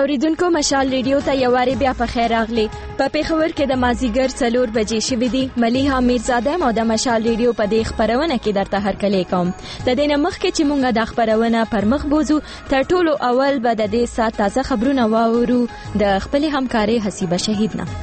اوریدونکو مشال ریډیو ته یو واری بیا په خیر راغلی. په پیښور کې د مازیګر 4 بجې شوې دي. ملیحه میرزاده او د مشال ریډیو په دې خبرونه کې درته هرکلی کوم. د دې نه مخکې چې مونږ د خبرونه پر مخ بوزو، تر ټولو اول به د دې سات تازه خبرونه واورو د خپل همکاري حسیبه شهید نه.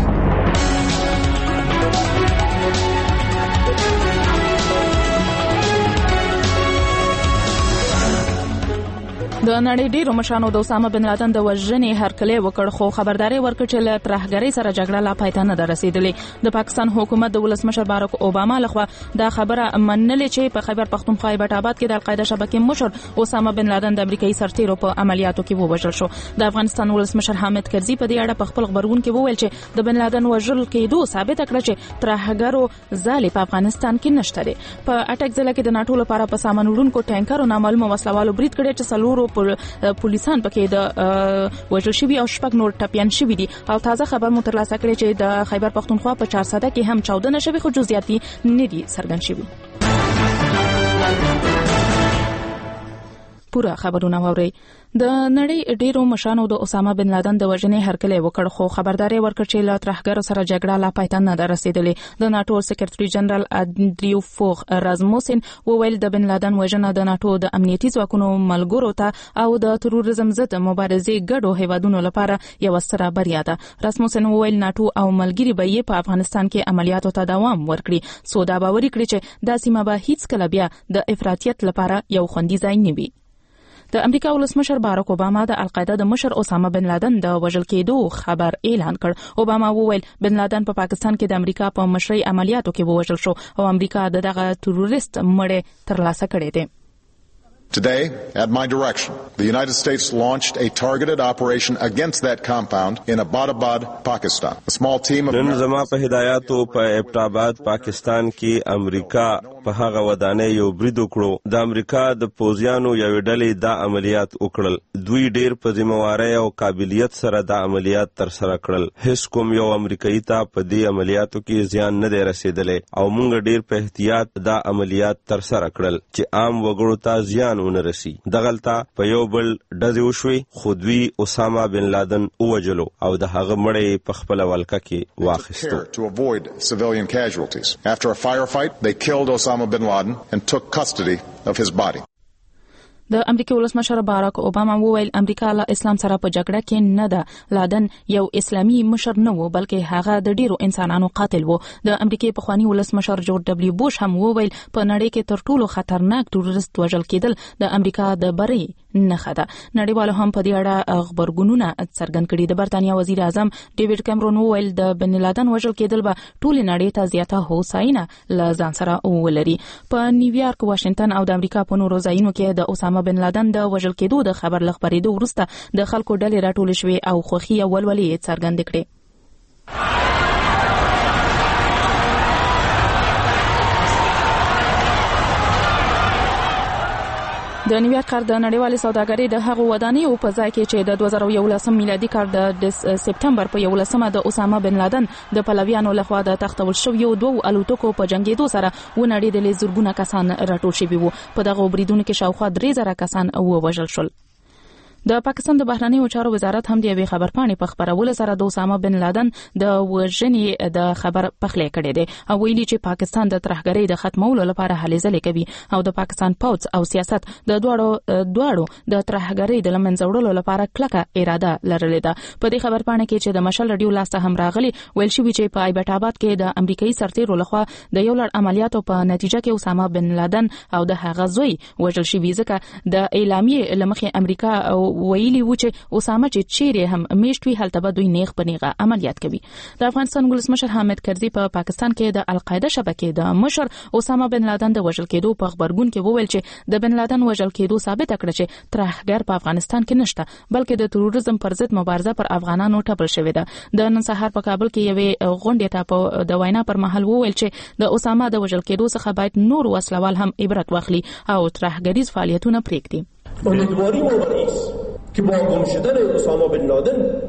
د نړۍ ډیرو مشرانو د اسامه بن لادن د وژنې هرکلی وکړ، خو خبرداري ورکړه چې له ترهګرۍ سره جګړه لا پای ته نه ده رسیدلې. د پاکستان حکومت د ولسمشر باراک اوباما لخوا دا خبره منلې چې په خیبر پختونخوا ایبټ آباد کې د القاعده شبکې مشر اسامه بن لادن د امریکایي سرتیرو په عملیاتو کې ووژل شو. د افغانستان ولسمشر حامد کرزي په دې اړه په خپل خبرونه کې وویل چې د بن لادن وژل کېدو ثابت کړ چې ترهګرو ځالې په افغانستان کې نشته دي. په اټک ضلع کې د ناټو لپاره په سامان وړونکو ټانکرو نامعلومه وسلوالو برید کړی چې څلورو پولیسان پکې د وژل شوي او شپږ نور ټپيان شوي دي. او تازه خبر مو ترلاسه کړی چې د خیبر پختونخوا په 400 کې هم 14 نشوي، خو جزئیات نه دي څرګند شوي. پورا خبرونه واوري. د نړۍ ډیرو مشرانو د اسامه بن لادن د وژنې هرکلی وکړ، خو خبرداري ورکړ چې له ترهګرو سره جګړه لا پای ته نه ده رسیدلې. د ناټو سکرټري جنرال اندریو فوغ رازموسن وویل د بن لادن وژنه د ناټو د امنیتي ځواکونو ملګرو ته او د تروریزم ضد مبارزې ګډو هیوادونو لپاره یو ستره بریا ده. رازموسن وویل ناټو او ملګری به یې په افغانستان کې عملیاتو ته دوام ورکړي، سو دا باور کړي چې دا سیمه به هیڅ کله بیا د افراطیت لپاره یو خوندي ځای نه وي. د امریکا ولسمشر باراک اوباما د القاعده د مشر اسامه بن لادن د وژل کېدو خبر اعلان کړ. اوباما وویل بن لادن په پاکستان کې د امریکا په مشرۍ عملیاتو کې وژل شو او امریکا دغه تروریست مړی ترلاسه کړی دی. Today, at my direction, the United States launched a targeted operation against that compound in Abbottabad, Pakistan. A small team of نن زما په هدایاتو په ایبټ آباد پاکستان کې امریکا په هغه ودانۍ یو برید وکړو. د امریکا د پوځیانو یو ډلې دا عملیات وکړل. دوی ډیر په ذمہواری او قابلیت سره دا عملیات تر سره کړل. هیڅ کوم یو امریکایي ته په دې عملیاتو کې زیان نه دی رسیدلی او موږ ډیر په احتیاط دا عملیات تر سره کړل چې عام وګړو ته زیان ونرسي. دغلته په یو بل ډزې وشوي، خو دوی اسامه بن لادن ووژلو او د هغه مړی په خپله ولکه کې واخیستو. To avoid civilian casualties. After a firefight, they killed Osama bin Laden and took custody of his body. د امریکا ولسمشر باراک اوباما وویل امریکا له اسلام سره په جګړه کې نه ده. لادن یو اسلامي مشر نه و، بلکې هغه د ډیرو انسانانو قاتل و. د امریکا پخوانی ولسمشر جورج دبلیو بوش هم وویل په نړۍ کې تر ټولو خطرناک تروریست وژل کېدل د امریکا د بری نښه ده. نړیوالو هم په دې اړه خبرګونونه څرګند کړي. د برتانیا وزیر اعظم ډیوډ کیمرون وویل د بن لادن وژل کېدل به ټول نړۍ ته زیاته هوساینه له ځان سره ولري. په نیویارک، واشنگټن او د امریکا په نورو ځایونو کې د اسامه بن لادن د وژل کېدو د خبر لخبرېدو وروسته د خلکو ډلې راټولې شوې او خوښي او ولولې یې څرګندې کړې. د نیویارک ښار د نړیوالې سوداګرۍ د هغو ودانیو په ځای کې چې د 2011 میلادي کال د سپټمبر په 11 د اسامه بن لادن د پلویانو لخوا د تختول شویو 2 الوتکو په جنگیدو سره ونړېدلې زرګونه کسان راټول شوي وو. په دغه بریدونو کې شاوخوا 3000 کسان ووژل شول. د پاکستان د بهرنیو چارو وزارت هم د یوې خبرپاڼې په خبرولو سره د اسامه بن لادن د وژنې د خبر پخلی کړی دی او ویلي چې پاکستان د ترهګرۍ د ختمولو لپاره هلې ځلې کوي او د پاکستان پوځ او سیاست د دواړو د ترهګرۍ د لمنځه وړلو لپاره کلکه اراده لرلې ده. په دې خبرپاڼه کې چې د مشل رادیو لاسته هم راغلي ویل شوی چې په ایبټ آباد کې د امریکایي سرتیرو لخوا د یو لړ عملیاتو په نتیجه کې اسامه بن لادن او د هغه زوی وژل شوي، ځکه د اعلامیې لمخې امریکا ویلي و چې اسامه چې چیرې هم میشت وي هلته به دوی نیغ په نیغه عملیات کوي. د افغانستان ولسمشر حامد کرزي په پاکستان کې د القاعده شبکې د مشر اسامه بن لادن د وژل کېدو په خبرګون کې وویل چې د بن لادن وژل کېدو ثابت کړ چې ترهګر په افغانستان کې نشته، بلکې د تروریزم پر ضد مبارزه پر افغانانو ټپل شوې ده. د نن سهار په کابل کې یوې غونډې ته د وینا پر مهال وویل چې د اسامه د وژل کېدو څخه باید نور وسلوال هم عبرت واخلي او ترهګریز فعالیتونه پرېږدي. امیدواریم که با گم شدن اسامه بن لادن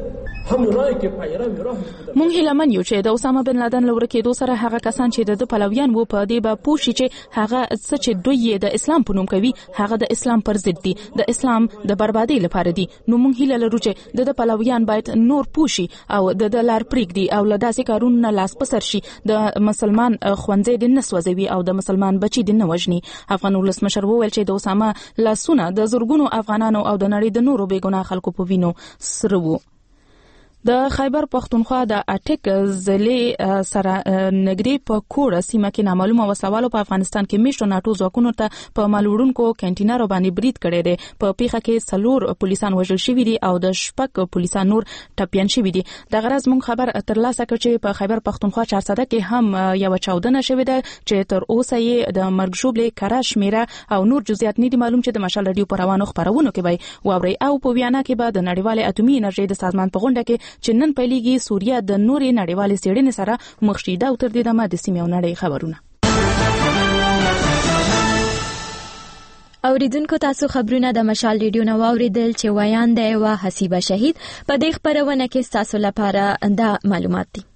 مونږ هیلمن یو چې د اسامه بن لادن لور کېدو سره هغه کسان چې د پلویان وو په دې به پوښي چې هغه څه چې دوی د اسلام په نوم کوي هغه د اسلام پر ضد دي د اسلام د بربادي لپاره دي نو مونږ هیله لرو چې د پلویان باید نور پوښي او د لار پریږدي او له داسې کارونو لاس پسر شي د مسلمان خوندې د نسوځوي او د مسلمان بچي د نوجني. افغان ولسمشر وویل چې د اسامه لاسونه د زورګونو افغانانو او د نړۍ د نورو بیګناه خلکو په وینو سره وو. د خیبر پختونخوا د اټک ضلع سره نګری په کوړه سیمه کې نامعلومه وسوالو په افغانستان کې میشتو ناتو ځواکونو ته په مالوړونکو کینټینرو باندې برید کړی دی. په پیښه کې 4 پولیسان وژل شوي دي او د 6 پولیسان نور ټپيان شوي دي. د غرض مونږ خبر ترلاسه کړ چې په خیبر پختونخوا 400 کې هم یو چاودنه شوې ده چې تر اوسه یې د مرګ ژوبلې کراش میره او نور جزئیات نه دي معلوم چې د مشال رادیو پر روانو خبرونو کې وای واوري او په ویانا کې به د نړیوال اټومي انرژي د سازمان په غونډه کې چې نن پیلېږي سوریا د نورې نړیوالې څېړنې سره مخ شي دا تر دې دمه د سیمې او نړۍ خبرونه. اوریدونکو تاسو خبرونه د مشال ریډیو نو اوریدل چې ویان دی وا حسیبه شهید په دې خبرونه کې تاسو لپاره دا معلومات دي.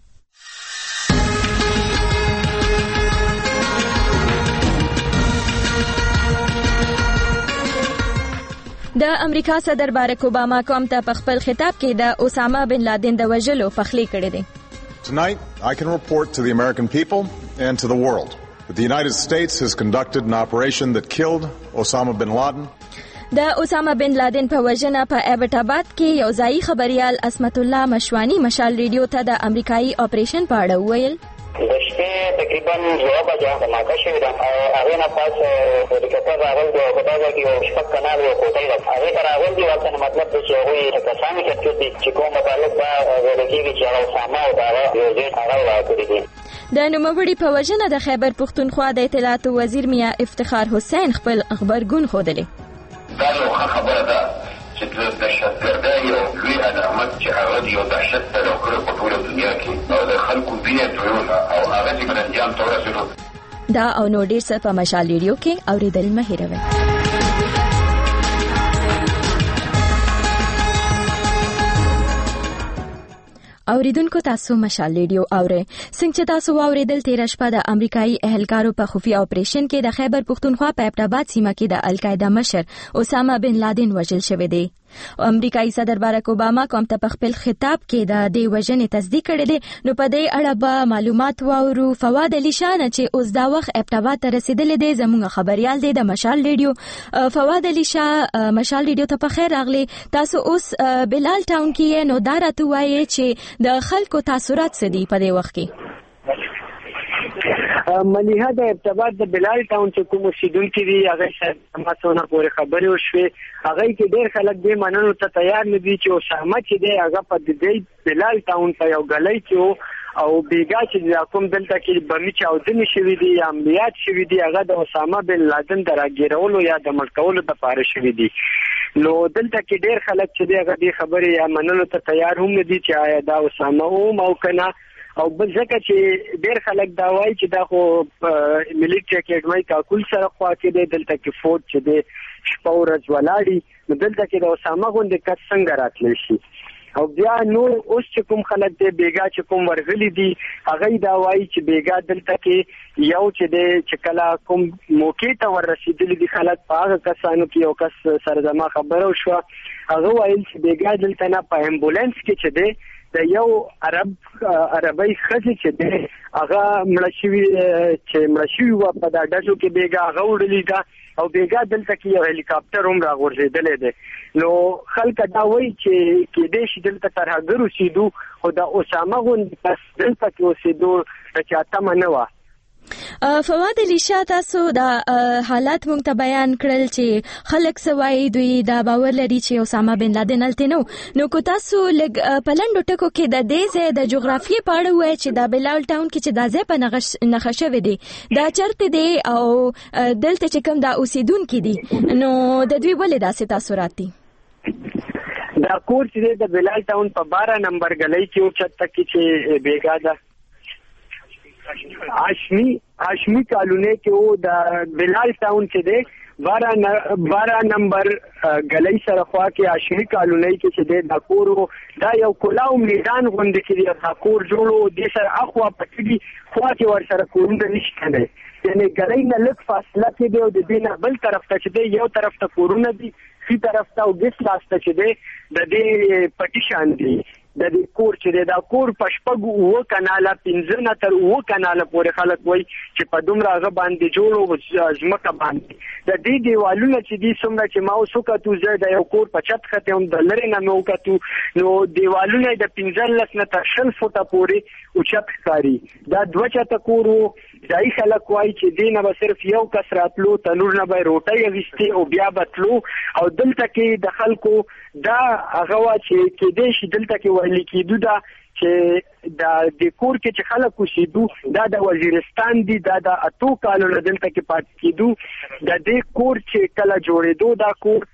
د امریکا صدر بارک اوباما کوم ته په خپل خطاب کې د اسامه بن لادن د وژلو فخلی کړی دی. Tonight, I can report to the American people and to the world that the United States has conducted an operation that killed Osama bin Laden. د اسامه بن لادن په وژنه په ایبټ آباد کې یو ځایي خبريال اسمت الله مشوانی مشال ریډیو ته د امریکایي اپریشن په اړه وویل. د شپې تقریبا 2 بجې د ماکا شوې ده او هغه نه پاس هلیکاپټر راغلی دی او په دغه کې یو شپږ کنال یو کوټه ده هغه ته راغلی دی ورته مطلب دی چې هغوی کسان چې کوم متعلق به ویل کېږي چې هغه اسامه او هغه یو ځای هغه راغلي دي. د نوموړي په وژنه د خیبر پختونخوا د اطلاعاتو وزیر میا افتخار حسین خپل خبرګون ښودلی. دا یو خبره ده چې د دهشتګردۍ یو لوی علامت چې هغه د یو دهشت پیدا کړی په ټوله دنیا کې او د خلکو وینې تویونه او هغه چې مرنجان ته ورسېدو. دا او نور ډېر څه په مشال ریډیو کې اورېدل مه هېروئ. اوریدونکو تاسو مشال ریډیو اورئ. څنګه چې تاسو واوریدل تیر شپه د امریکایي اهلکارو په خفي اپریشن کې د خیبر پختونخوا په ایبټ آباد سیمه کې د القاعده مشر اسامه بن لادن وژل شوی دی. امریکایي صدر بارک اوباما کوم ته په خپل خطاب کې د دې وژنې تصدیق کړی دی. نو په دې اړه به معلومات واورو. فواد علي شاه چې اوس دا وخت ایبټ آباد ته رسیدلی دی زموږ خبريال دی د مشال ریډیو. فواد علي شاه مشال ریډیو ته په خیر راغلی. تاسو اوس بلال ټاون کې نو دا راته وایي چې د خلکو تاثرات څه دي په دې وخت کې؟ مليحه د ارتباط د بلال ټاون چې کوم اوسیدونکي دي هغه ما څونه پورې خبرې وشوې هغه کې ډېر خلک دې منلو ته تیار نه دي چې اسامه چې دی هغه په دې بلال ټاون په یو غلۍ کې او بیګا چې کوم دلته کې بمي چاودنې شوې دي عملیات شوې دي هغه د اسامه بن لادن د راګیرولو یا د مړکولو لپاره شوې دي. نو دلته کې ډېر خلک چې دغه دې خبرې یا منلو ته تیار هم نه دي چې آیا دا اسامه او کنه او بل ځکه چې ډېر خلک دا وایي چې دا خو ملټري اکیډمي کاکول سره خوا کې دی دلته کې فوج چې دی شپه ورځ ولاړي نو دلته کې د اسامه غوندې کس څنګه راتلی شي. او بیا نور اوس چې کوم خلک دی بیګا چې کوم ورغلي دي هغه دا وایي چې بیګا دلته کې یو چې دی چې کله کوم موقع ته ورسېدلي دي خلک په هغه کسانو کې یو کس سره زما خبره وشوه هغه ویل چې بیګا دلته نه په امبولانس کې چې دی د یو عربی ښځې چې دی هغه مړه شوي وه په دا ډزو کې بیګا هغه وړلې ده او بیګا دلته کې یو هلیکاپټر هم راغورځېدلی دی. نو خلک دا وایي چې کېدای شي دلته ترهګر اوسېدو خو د اسامه غوندې کس دلته کې اوسېدو چې تمه نه وه. فواد علي شاه تاسو دا حالات مونږ ته بیان کړل چې خلک سوای دوی دا باور لري چې اسامه بن لادن الته نو کو تاسو لګ پلنډو ټکو کې د دې ځای د جغرافیې په اړه وایي چې دا بلال ټاون کې چې دا ځای په نښه شوی دی دا چرته دی او دلته چې کوم دا اوسیدونکي دي نو د دوی ولې داسې تاثرات دي؟ دا کور چې د بلال ټاون په 12 نمبر غلۍ کې او چت کې چې بیګا ده هاشمي کالونی کې او د بلال ټاون چې دی 12 نمبر غلۍ سره خوا کې عاشقي کالونی کې چې د کورو دا یو کلاو میدان غونډه کې د کور جوړو د سر اخوا پټي خوا کې ور سره کورونه نشته نه یعنی غلۍ نه لږ فاصله کې دی او د دینه بل طرف ته چې دی یو طرف ته کورونه دي خي طرف ته او ګس لاسته چې دی د دې پټي شان دی د دې کور چې دا کور پشپګ او کاناله 15 نه تر او کاناله پورې خلک وای چې په دومره غ باندې جوړو ځمکه باندې د دې دیوالونه چې دي څومره چې ما وسوکتو زه د یو کور په چت خته هم د لری نه موکتو نو دیوالونه د 15 نه تر 20 فوټه پورې او چت ښکاری دا دوه چت کورو دای خلک وای چې دینه به صرف یو کس راتلو تنور نه به روټي غوستي او بیا بتلو او دلته کې د خلکو دا هغه وا چې کې دې شي دلته کې ویل کېدو دا چې د کور کې چې خلک اوسېدو دا د وزیرستان دی دا د اتو کالو دلته کې پات کېدو د دې کور چې کله جوړېدو دا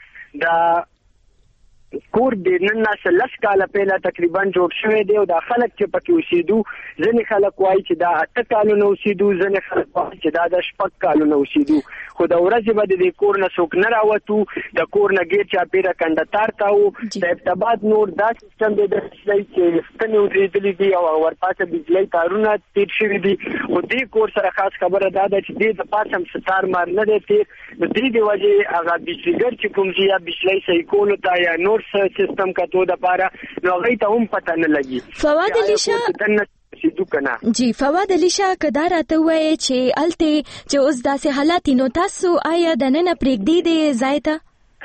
کور د نن نه لس کاله پهله تقریبا جوړ شوی دی او د خلک چې پکې اوسېدو ځنې خلک وایي چې دا 8 کالو نه اوسېدو ځنې خلک وایي چې دا د 6 کالو نه اوسېدو خو د ورځې به د کور نه څوک نه راوتو د کور نه ګیر چاپیره کنډتار تاو د ابتباد نور دا سیستم دی د چې ستنې ورېدلې دي او ورپاسه بجلی تارونه تیر شوي دي خو دې کور سره خاص خبره دا ده چې دې د پاسه هم ستار مار نه دی تیر د دې د وجې هغه بجلیګر چې کوم چې یا بجلی صحیح کولو ته یا نور سیستم کتو د پاره نو غي ته هم پته نه لګي فواد علي شاه جی فواد علي شاه کدا راته وای چې الته چې اوس داسې حالات نو تاسو آیا د نن پرېږدي دی زایته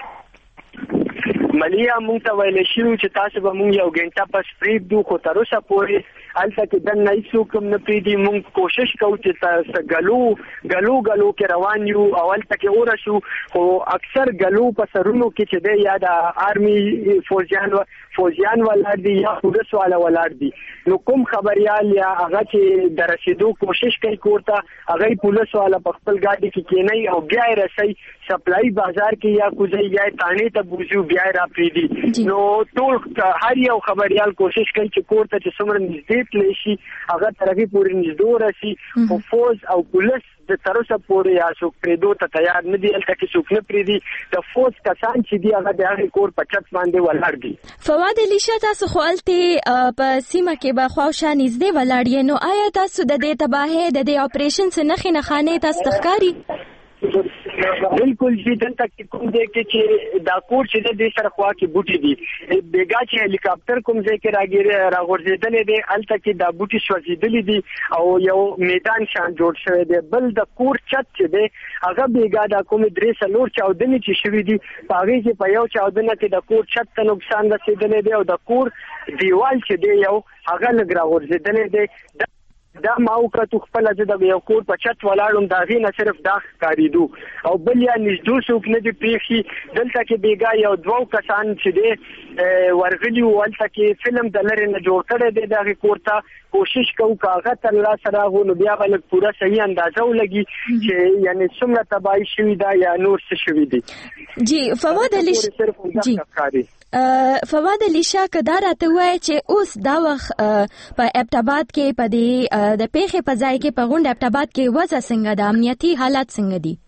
ملیا مونږ ته ویل شي چې تاسو به مونږ یو غنټه پس پرېږدو خو تر اوسه پورې الته کې د نه څوک نه پریدي مونږ کوشش کوو چې تاسو غلو کې روان یو اول تک ورشو خو اکثر غلو په سرونو کې چې د یا د آرمي فوجیان ولر دي یا پولیس والا ولر دي نو کوم خبريال یا هغه چې د رسیدو کوشش کوي کوړه هغه پولیس والا په خپل ګاډي کې کېنی او بیا رسي سپلای بازار کې یا کوزي یا تانه ته بوزو بیا را پریدي نو ټول هر یو خبريال کوشش کوي چې کوړه چې څومره نږدې لشي هغه طرفي پورې نږدې راشي او فوج او پولیس د تروسه پورې یا څوک پریدو ته تیار نه دي الته کې څوک نه پریدي د فوج کسان چې دی هغه د هغه کور په چت باندې ولر دي فواد علي شاه تاسو خو الته په سیمه کې به خواوشا نږدې ولاړ نو آیا تاسو د دې تباهي د دې اپریشن څخه نه خانه تاسو تخکاری بالکل چې دلته کوم ځای کې چې دا کور چې د سره خوا کې بوټي دي بیګا چې هلیکاپټر کوم ځای کې راغورځېدلې دي الته کې دا بوټي سوځېدلې دي او یو میدان شان جوړ شوی دی بل د کور چت چې دی هغه بیګا دا کوم درې سلور چاودنې چې شوې دي پاغي چې په یو چاودنه کې د کور چت ته نقصان رسیدلې دی او د کور دیوال چې دی یو هغه لګ راغورځېدلې دی دا ماوکه خپل د یو کور په چت ولاړم دا غي نه صرف دا کاریدو او بل یا نږدې څوک نه دی پریخي دلته کې بیګا یو دوه کسان چې دی ورغلی ولته کې فلم د لری نه جوړ کړی دی دا کور ته کوشش کوو کاغه تر لا سره غو بیا ول پورا صحیح اندازه ولګي چې یعنی څومره تباہی شوی دا یا نور څه شوی دی جی فواد علي جی فواد علي شاه کدا راته وای چې اوس دا وخت په ابټاباد کې په دې د پیښې په ځای کې په غونډه ابټاباد کې وضع څنګه د امنیتي حالات څنګه دي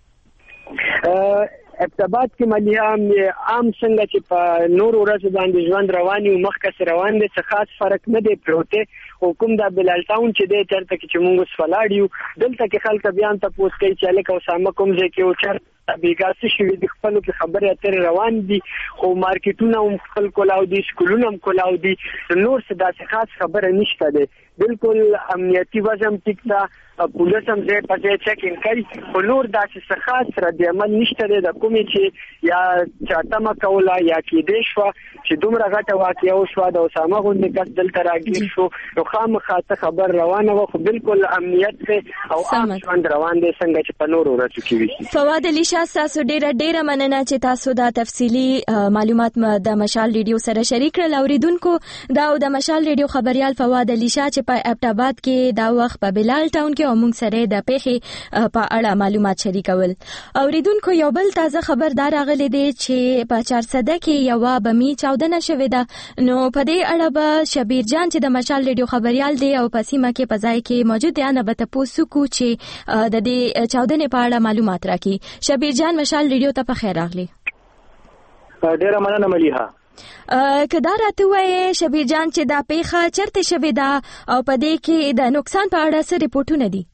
ابټاباد کې مليام عام څنګه چې په نور ورځ باندې ژوند رواني او مخکې روان دي څه خاص فرق نه دی پروته حکومت د بلال ټاون چې د چرته کې چې موږ سفلاړیو دلته کې خلک بیان ته پوس کوي چې الکه اسامه کوم ځای کې او چر بیګاسي شوی د خپل کې خبره اترې روان دي خو مارکیټونه هم خپل کولاو دي سکولونه هم کولاو دي نور څه داسې خاص خبره نشته ده بالکل امنیتي وضع ټیک ده پولیس هم ځای په ځای چیکینګ کوي خو نور داسې څه خاص رد عمل نشته ده د کومې چې یا چاته کوله یا کې شو چې دومره غټه واقعه وشوه د اسامه غونډه کس دلته راګیر شو نو خامخا خبر روانه و خو بالکل امنیت او عام ژوند روان دي څنګه چې په نور ورځو کې وي فواد علي شاه تاسو ډیره مننه چې تاسو دا تفصیلی معلومات د مشال ریډیو سره شریک کړل اوریدونکو دا د مشال ریډیو خبريال فواد علي شاه چې چې په ابټاباد کې دا وخت په بلال ټاون کې موږ سره د پیښې په اړه معلومات شریکول. اوریدونکو یو بل تازه خبردار راغلی دی چې په 400 کې یو بمی چاودنه شوې ده. نو په دې اړه به شبیر جان چې د مشال ریډیو خبريال دی او په سیمه کې په ځای کې موجود دی نه به تاسو کو چې د دې چاودنې په اړه معلومات راکړي. شبیر جان مشال ریډیو ته په خیر راغلی. ډیره مننه ملیحه. کدا راته وایي شبیر جان چې دا پیښه چرته شوې ده او په دې کې د نقصان په اړه څه ریپورتونه دي؟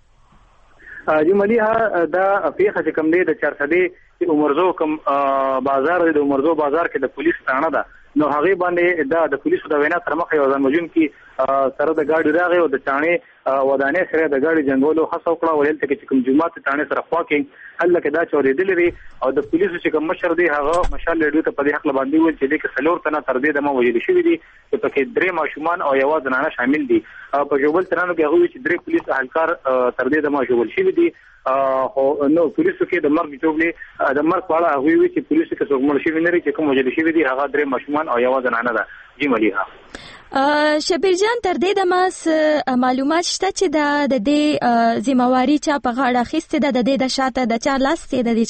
جی ملیحه دا پیښه چې کوم دی د 400 عمرزو کوم بازار د عمرزو بازار کې د پولیس ثانه ده. نو هغه باندې د پولیسو د وینا تر مخه یو ځانمجون کې سره د گاډي راغی او د چانه ودانې سره د گاډي جنگولو هڅه وکړه ولې چې کوم جماعت چانه سره خوا کې هلکه دا چورېدل لري او د پولیسو چې کوم مشر دی هغه مشال ریډیو ته په دې حق باندې ویل چې د کسلور تنه تر دې د ما ویل شوې دي چې پکې درې ماشومان او یو زنانه شامل دي. په جوبل ترانو کې هغه چې درې پولیس اهلکار تر دې د ما جوړ شوې دي. نو پولیسو کې د مرګ جوړلې د مرګ په اړه هغه وی چې پولیسو کې څوک مړ شوی نه لري چې کوم وجل شوی دي هغه درې ماشومان او یو زنانه ده. جی ملیحه. شبیر جان تر دې د ماس معلومات شته چې د دې ذمہواری چا په غاړه اخیسته ده د دې د شاته د 4 لاس ته د دې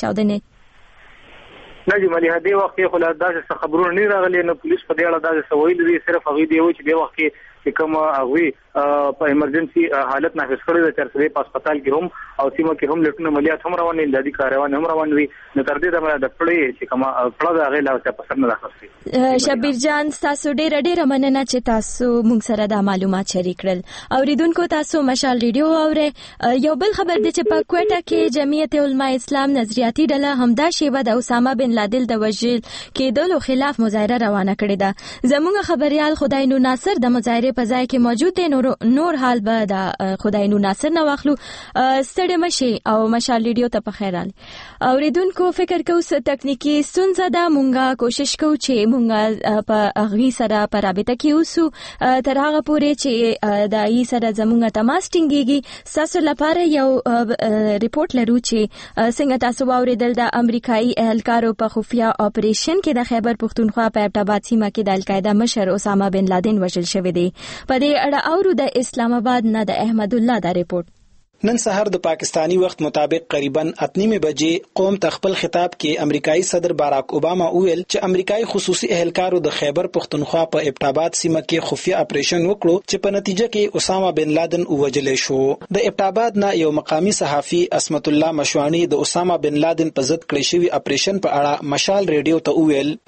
چاودنې؟ نه جی ملیحه دې وخت کې خو دا خبرونه نه راغلي. نو پولیس په دې اړه دا سوال دي صرف هغه دی چې د وخت کې کوم هغه په ایمرجنسي حالت نافذ کړی د 400 په هسپتال کې هم او سیمه کې هم لټونه عملیات هم روان دي. د کاروان هم روان دي. نو تر دې د پړې چې کوم پړه د هغه لا څه پسند نه راخستي. شبیر جان تاسو ډېر مننه چې تاسو موږ سره د معلومات شریک کړل. اوریدونکو تاسو مشال ریډیو اوره. یو بل خبر دی چې په کوټه کې جمعیت علماء اسلام نظریاتي ډله همدا شیبه د اسامه بن لادن د وژل کېدلو خلاف مظاهره روانه کړې ده. زموږ خبريال خدای نور ناصر د مظاهره په ځای کې موجود دی. نور حال به د خدای نور ناصر نه واخلو. ستړي مشي او مشال ریډیو ته په خیر علي. اوریدونکو فکر کوو څه تکنیکی ستونزه ده. مونږه کوشش کوو چې مونږه په اغي سره په رابطه کې اوسو تر هغه پورې چې د ای سره زمونږه تماس ټینګيږي. تاسو لپاره یو ریپورت لرو چې څنګه تاسو اوریدل د امریکایي اهلکارو په خفیه اپریشن کې د خیبر پختونخوا په ابټاباد سیمه کې د القاعده مشر اسامه بن لادن وژل شوی دی. په دې اړه اورو د اسلام آباد نه د احمد الله دا ریپورت. نن سحر د پاکستانی وخت مطابق قریباً 8:30 بجې قوم تخپل خطاب کې امریکایي صدر باراک اوباما ویل چې امریکایي خصوصي اهلکارو د خیبر پختونخوا په ابټاباد سیمه کې خفیه اپریشن وکړو چې په نتیجه کې اسامه بن لادن وژل شو. د ابټاباد نه یو مقامی صحافي اسمت الله مشوانی د اسامه بن لادن په ضد کړی شوی اپریشن په اړه مشال ریډیو ته ویل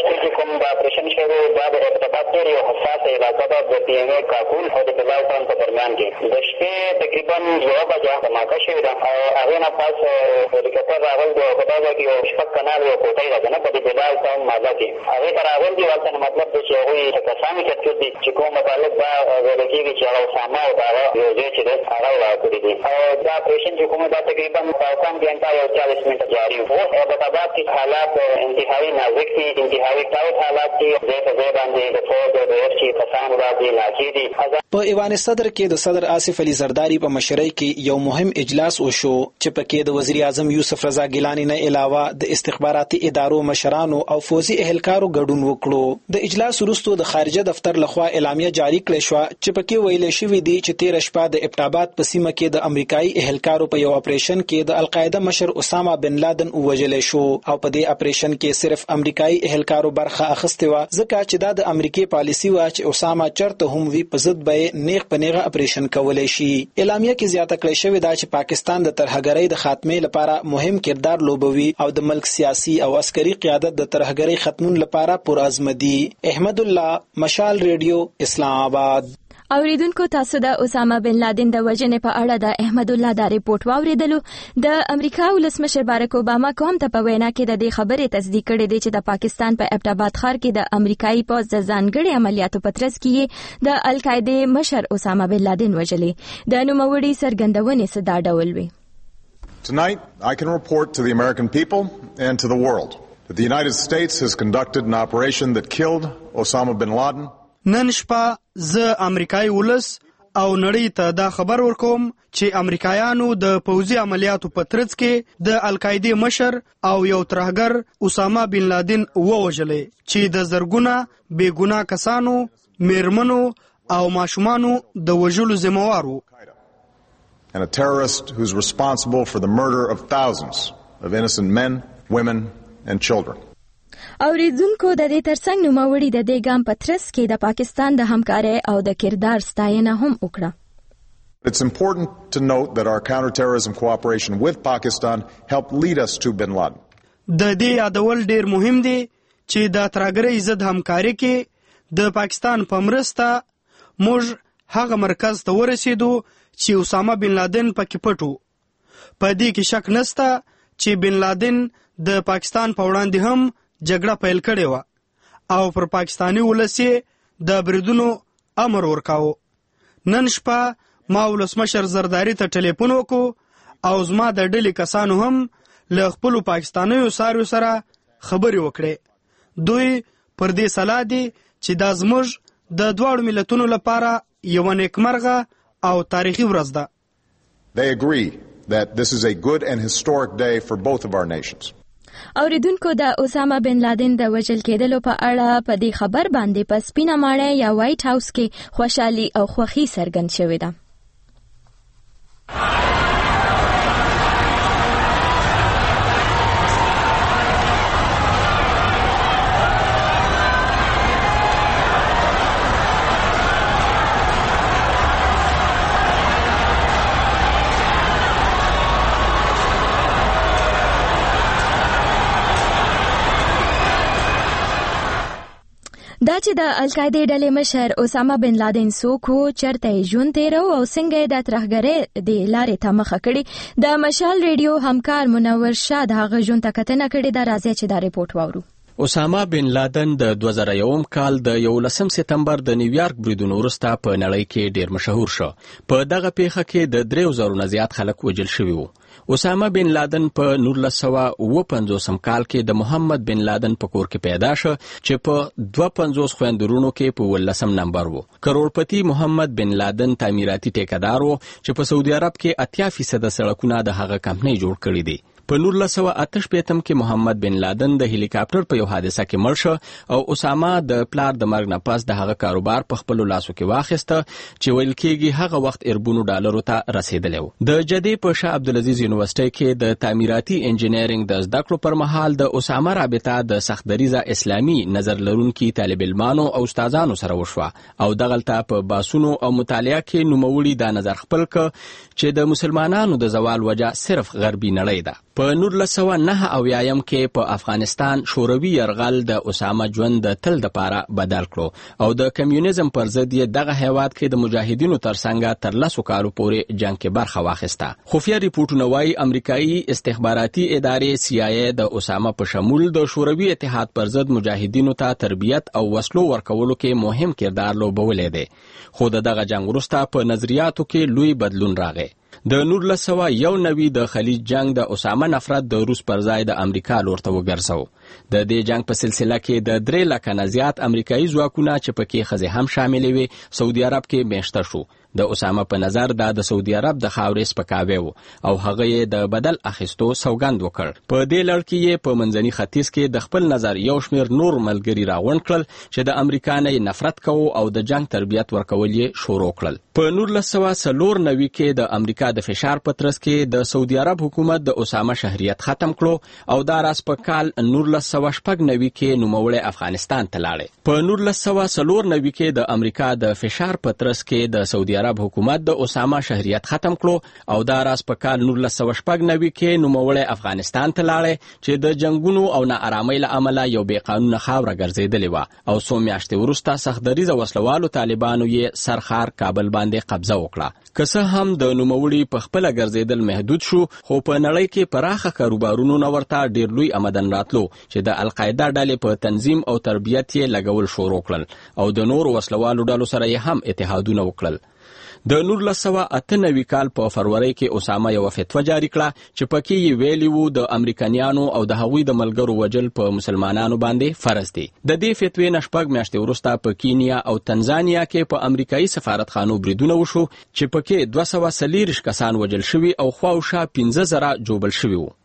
اپریشن شروع دا د ابټاباد ډېر یو حساس علاقه ده د پی ام ای کابل او د بلال ټاون په درمیان کې. د شپې تقریبا 2 بجې دماکه شوې ده او هغې نه پاس هلیکاپټر راغلی دی او په دغه کې یو شپږ کنال یو کوټۍ ده نه په د بلال ټاون مازه کې هغې ته راغلی دي. ورته مطلب دی چې هغوی کسان کټکټ دي چې کوم مطالب دا ویل کېږي چې هغه اسامه او د هغه یو ځای چې دی هغه یې راکړي دي او دا اپریشن چې کوم دا تقریبا په کم ګنټه یو 40 منټه جاري و. ابټاباد کې حالات انتهایی نازک دي، انتهایی ټایټ حالات دي. په ایوان صدر کې د صدر آصف علي زرداری په مشرۍ کې یو مهم اجلاس وشو چې پکې د وزیر اعظم یوسف رضا ګیلانی نه علاوه د استخباراتي ادارو مشرانو او فوزي اهلکارو ګډون وکړو. د اجلاس وروسته د خارجه دفتر لخوا اعلامیه جاری کړې شو چې پکې ویل شوی دی چې 13 شپه د ابټاباد په سیمه کې د امریکایي اهلکارو په یو اپریشن کې د القاعده مشر اسامه بن لادن وژل شو او په دې اپریشن کې صرف امریکایي اهلکارو برخه اخیسته و ځکه چې دا د امریکای پالیسی و چې اسامه چرته هم وی په ضد به نیغ په نیغه اپریشن کولای شي. اعلامیه کې زیاته کړی شوی دا چې پاکستان د ترهګرۍ د خاتمې لپاره مهم کردار لوبوي او د ملک سیاسي او عسکري قیادت د ترهګرۍ ختمون لپاره پرعزم دي. احمد الله، مشال ریډیو، اسلام آباد. اوریدونکو تاسو د اسامه بن لادن د وژنې په اړه د احمد الله دا ریپورت واوریدلو. د امریکا ولسمشر باراک اوباما کوم ته په وینا کې د دې خبرې تصدیق کړې ده چې د پاکستان په ابټاباد ښار کې د امریکایي پوځ د ځانګړي عملیاتو په ترڅ کې د القاعده مشر اسامه بن لادن وژلې. د نوموړي څرګندونې څه دا ډول وي. Tonight, I can report to the American people and to the world that the United States has conducted an operation that killed Osama bin Laden. نن شپه زه امریکایي ولس او نړۍ ته دا خبر ورکوم چې امریکایانو د پوځي عملیاتو په ترڅ کې د القاعده مشر او یو ترهګر اسامه بن لادن ووژلې چې د زرګونه بې ګناه کسانو، میرمنو او ماشومانو د وژلو ذمہوار و. And a terrorist who's responsible for the murder of thousands of innocent men, women and children. اوریدونکو د دې ترڅنګ نوموړي د دې ګام په ترڅ کې د پاکستان د همکارۍ او د کردار ستاینه هم وکړه. It's important to note that our counterterrorism cooperation with Pakistan helped lead us to bin Laden. د دې یادول ډیر مهم دی چې د ترهګرۍ ضد همکاري کې د پاکستان په مرسته موږ هغه مرکز ته ورسېدو چې اسامه بن لادن پکې پټ و. په دې کې شک نشته چې بن لادن د پاکستان په وړاندې هم جګړه پیل کړې وه او پر پاکستاني ولس د بریدونو امر ورکاوه. نن شپه ما ولسمشر زرداری ته ټلیفون وکړو او زما د ډلې کسانو هم له خپلو پاکستانیو سارویو سره خبرې وکړې. دوی پر دې سلا دي چې دا زموږ د دواړو ملتونو لپاره یوه نیکمرغه او تاریخي ورځ ده. They agree that this is a good and historic day for both of our nations. اوریدونکو د اسامه بن لادن د وژل کېدلو په اړه په دې خبر باندې په سپینه ماڼۍ یا وایټ هاوس کې خوشحالي او خوښي څرګند شوې ده. دا چې د القاعدې ډلې مشر اسامه بن لادن څوک و، چېرته یې ژوند تېره او څنګه یې د ترهګرۍ د لارې ته مخه کړې، د مشال ریډیو همکار منور شاه د هغه ژوند ته کتنه کړې ده. راځئ چې دا ریپورټ واورو. اسامه بن لادن د 2001 کال د 11 سپتمبر د نیویارک بریدونو وروسته په نړۍ کې ډیر مشهور شو. په دغه پیښه کې د 3000 نه زیات خلک وژل شوي وو. اسامه بن لادن په 1950 کال کې د محمد بن لادن په کور کې پیدا شو چې په 52 خويندرونو کې په 18 نمبر وو. کروڑپتی محمد بن لادن تعمیراتي ټیکدار وو چې په سعودي عرب کې 80% سړکونه د هغه کمپنۍ جوړ کړي دي. په 1988 کې محمد بن لادن د هلیکاپټر په یو حادثه کې مړ شو او اسامه د پلار د مرګ نه پس د هغه کاروبار په خپل لاسو کې واخیسته چې ویل کېږي هغه وخت اربونو ډالرو ته رسیدلی و. د جدې په شاه عبدالعزیز یونیورسيټي کې د تعمیراتي انجینرینګ د زده کړو پر مهال د اسامه رابطه د سختدریزه اسلامي نظر لرونکي طالب علمانو او استادانو سره وشوه او دغلته په باسونو او مطالعه کې نوموړي دا نظر خپل ک چې د مسلمانانو د زوال وجه صرف غربي نړۍ ده. په 1999 کې په افغانستان شوروي يرغل د اسامه ژوند د تل د پاره بدل کړو او د کمیونیزم پر ضد یې دغه هیواد کې د مجاهدینو ترڅنګ تر 10 کالو پورې جنگ کې برخه واخیسته. خفیه ریپورتونه وايي امریکایي استخباراتي ادارې CIA د اسامه په شمول د شوروي اتحاد پر ضد مجاهدینو ته تربیت او وسلو ورکولو کې مهم کردار لوبولی دی. خو دغه جنگ وروسته په نظریاتو کې لوی بدلون راغی. د 1991 د خلیج جنگ د اسامه نفرت د روس پر ځای د امریکا لور ته وګرځاو. د دې جنگ په سلسله کې د 3 لک نه زیات امریکایي ځواکونه چې پکې ښځې هم شاملې وي سعودي عرب کې میشته شو. د اسامه په نظر دا د سعودي عرب د خاورې سپکاوی و او هغه یې د بدل اخیستو سوګند وکړ. په دې لړ کې یې په منځني ختیځ کې د خپل نظر یو شمیر نور ملګري راغونډ کړل چې د امریکا نه نفرت کوو او د جنگ تربیت ورکول یې شروع کړل. په 1994 کې د امریکا د فشار په ترڅ کې د سعودي عرب حکومت د اسامه شهریت ختم کړو او دا راس په کال 1999 کې نوموړی افغانستان ته لاړ. په 1994 کې د امریکا د فشار په ترڅ کې د سعودي عرب حکومت د اسامه شهریت ختم کړو او دا راس په کال 1999 کې نوموړی افغانستان ته لاړ چې د جنگونو او ناارامۍ له امله یو بې قانونه خاوره ګرځېدلې وه او څو میاشتې وروسته سختدریزه وسلوالو طالبانو یې سرخار کابل باندې قبضه وکړه. که څه هم د نوموړي په خپله ګرځېدل محدود شو خو په نړۍ کې پراخه کاروبارونو نه ورته ډېر لوی آمدن راتلو چې د القاعده ډلې په تنظیم او تربیت یې لګول شروع کړل او د نورو وسلوالو ډلو سره یې هم اتحادونه وکړل. د 1998 کال په فروری کې اسامه یو فتوا جاری کړه چې پکې یې ویلي وو د امریکایانو او د هغوی د ملګرو وژل په مسلمانانو باندې فرض دي. د دې فتوی نشپږ میاشتې وروسته په کینیا او تنزانیا کې په امریکایي سفارتخانو بریدونه وشو چې پکې 240 کسان وژل شوي او خواوشا 15000 جوبل شوي وو.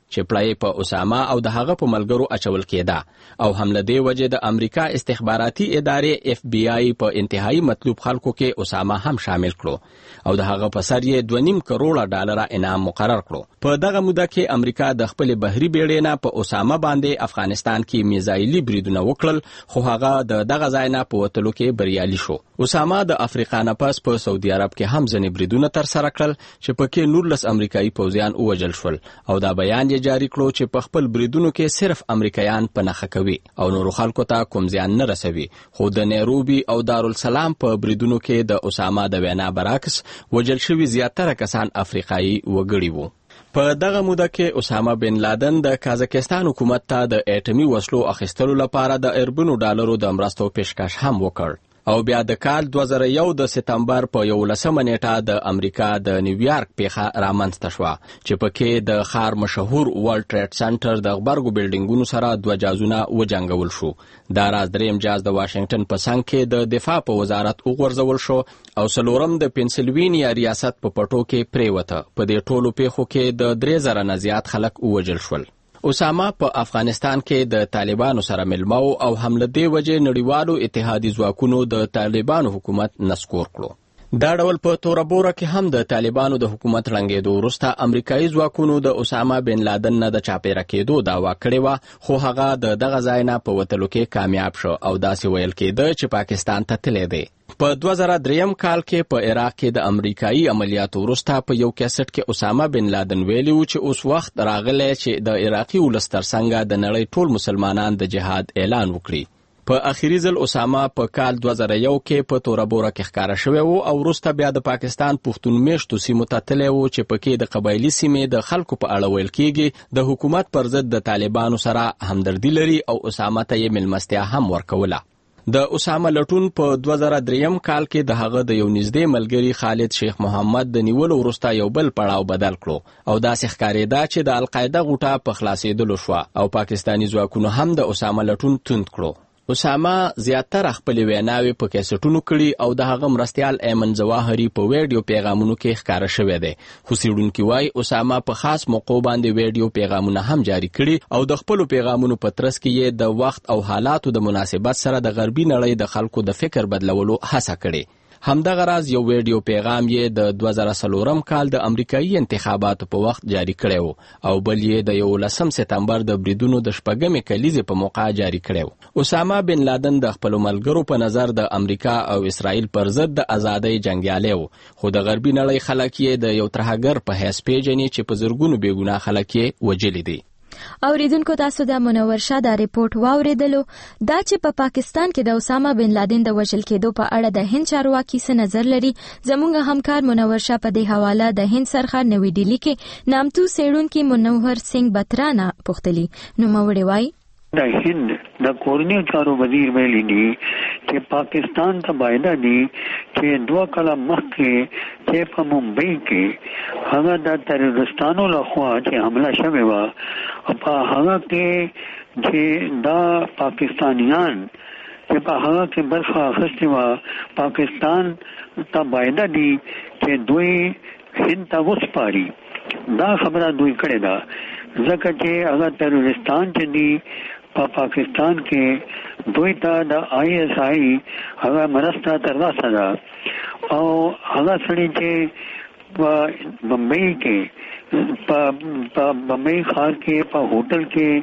چې پړی په اسامه او د هغه په ملګرو اچول کېده او هم له دې وجې د امریکا استخباراتي ادارې FBI په انتهایی مطلوب خلکو کې اسامه هم شامل کړو او د هغه په سر یې $2.5 کروڑ انعام مقرر کړو. په دغه موده کې امریکا د خپل بحري بیړۍ نه په اسامه باندې افغانستان کې میزایلي بریدونه وکړل خو هغه د دغه ځای نه په وتلو کې بریالي شو. اسامه د افریقا نه پس په سعودي عرب کې هم ځینې بریدونه ترسره کړل چې پکې 19 امریکایي پوځیان ووژل شول او دا بیان یې جاری کړو چې په خپل بریدونو کې صرف امریکایان په نښه کوي او نورو خلکو ته کوم زیان نه رسوي. خو د نیروبي او دارالسلام په بریدونو کې د اسامه د وینا برعکس وژل شوي زیاتره کسان افریقایي وګړي وو. په دغه موده کې اسامه بن لادن د کازاکستان حکومت ته د اټومي وسلو اخیستلو لپاره د $1 اربونو د مرستو پیشکش هم وکړ او بیا د کال 2001 د سپتمبر په 11 نیټه د امریکا د نیویارک پیښه رامنځته شوه چې پکې د ښار مشهور ورلد ټریډ سنټر د غبرګو بلډینګونو سره 2 جازونه وجنګول شو. دا راز دریم جاز د واشنگټن په څنګ کې د دفاع په وزارت وغورځول شو او څلورم د پنسلوینیا ریاست په پټو کې پریوته. په دې ټولو پیښو کې د 3000 نه زیات خلک ووژل شول. اسامه په افغانستان کې د طالبانو سره ملمو او هم له دې وجې نړیوالو اتحادي ځواکونو د طالبانو حکومت نسکور کړو. دا ډول په توربوره کې هم د طالبانو د حکومت ړنګېدو وروسته امریکایي ځواکونو د اسامه بن لادن نه د چاپېره کېدو دعوا کړې وه خو هغه د دغه ځای نه په وتلو کې کامیاب شو او داسې ویل کېده چې پاکستان ته تللی دی. په 2003 کال کې په عراق کې د امریکایي عملیاتو وروسته په یو کیسټ کې اسامه بن لادن ویلي و چې اوس وخت راغلی چې د عراقي ولس ترڅنګ د نړۍ ټول مسلمانان د جهاد اعلان وکړي. په اخیری ځل اسامه په کال 2001 کې په توربوره کې ښکاره شوی و او وروسته بیا د پاکستان پښتون میشتو سیمو ته تللی و چې پکې د قبایلي سیمې د خلکو په اړه ویل کېږي د حکومت پر ضد د طالبانو سره همدردي لري او اسامه ته یې ملمستیا هم ورکوله. د اسامه لټون په 2003 کال کې د هغه د یو نږدې ملګري خالد شیخ محمد د نیولو وروسته یو بل پړاو بدل کړو او داسې ښکارېده چې د القاعده غوټه په خلاصېدلو شوه او پاکستاني ځواکونو هم د اسامه لټون توند کړو. اسامه زیاتره خپل ویناوي په کیسټونو کړي او د هغه مرستیال ایمن ظواهري په ویډیو پیغامونو کې ښکاره شوی دی. خو څېړونکي وایي اسامه په خاص موقعو باندې ویډیو پیغامونه هم جاری کړي او د خپلو پیغامونو په ترڅ کې یې د وخت او حالاتو د مناسبت سره د غربي نړۍ د خلکو د فکر بدلولو هڅه کړې. همدغه راز یو ویډیو پیغام یې د 2004 کال د امریکایي انتخاباتو په وخت جاری کړی و او بل یې د 11 سپتمبر د بریدونو د شپږمې کلیزې په موقع جاری کړی و. اسامه بن لادن د خپلو ملګرو په نظر د امریکا او اسرائیل پر ضد د ازادۍ جنګیالی و خو د غربي نړۍ خلک یې د یو ترهګر په حیث پیژني چې په زرګونو بېګناه خلک یې وژلي دي. اوریدونکو تاسو د منور شاه دا ریپورت واوریدلو دا چې په پاکستان کې د اسامه بن لادن د وژل کېدو په اړه د هند چارواکي څه نظر لري. زموږ همکار منور شاه په دې حواله د هند سرخار نوې ډیلي کې نامتو څېړونکي منور سنگ بترا نه پوښتلي. نو موړې وایي د هند د کورنیو چارو وزیر ویلي دي چې پاکستان ته باید دي چې 2 کاله مخکې چې په ممبئی کې هغه د تروریستانو لخوا چې حمله شوې وه او په هغه کې چې دا پاکستانیان چې په هغه کې برخه اخیستې وه پاکستان ته باید دي چې دوی هند ته وسپاري. دا خبره دوی کړې ده ځکه چې هغه تروریستان چې دي په پاکستان کې دوی ته د ISI هغه مرسته ترلاسه ده او هغه سړي چې په بمبئی کې په بمبئی ښار کې په هوټل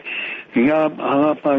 کې یا هغه په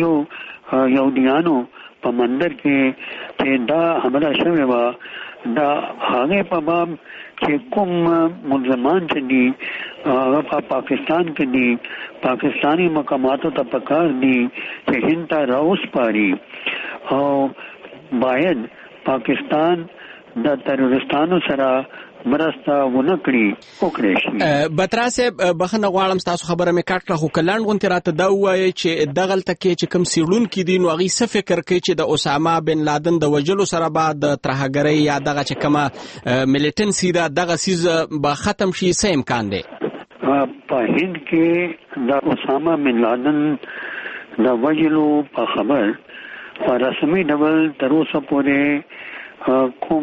یهودیانو په مندر کې چې دا حمله شوې وه دا هغه په باب چې کوم ملزمان چې دي هغه په پاکستان کې دي پاکستانی مقاماتو ته پکار دي چې هند ته راوسپاري او باید پاکستان د تروریستانو سره مرسته ونه کړي وکړي شي. بترا صاحب بخښنه غواړم تاسو خبره مې کټ کړه خو کلند غونتی راته دا وایي چې دغلته کې چې کوم څېړونکي دي نو هغوی څه فکر کوي چې د اسامه بن لادن د وژلو سره به د ترهګرۍ یا دغه چې کومه ملیټنسي ده دغه څیز به ختم شي څه امکان دی؟ په هند کې د اسامه بن لادن د وژلو په خبر په رسمي ډول تر اوسه پورې کوم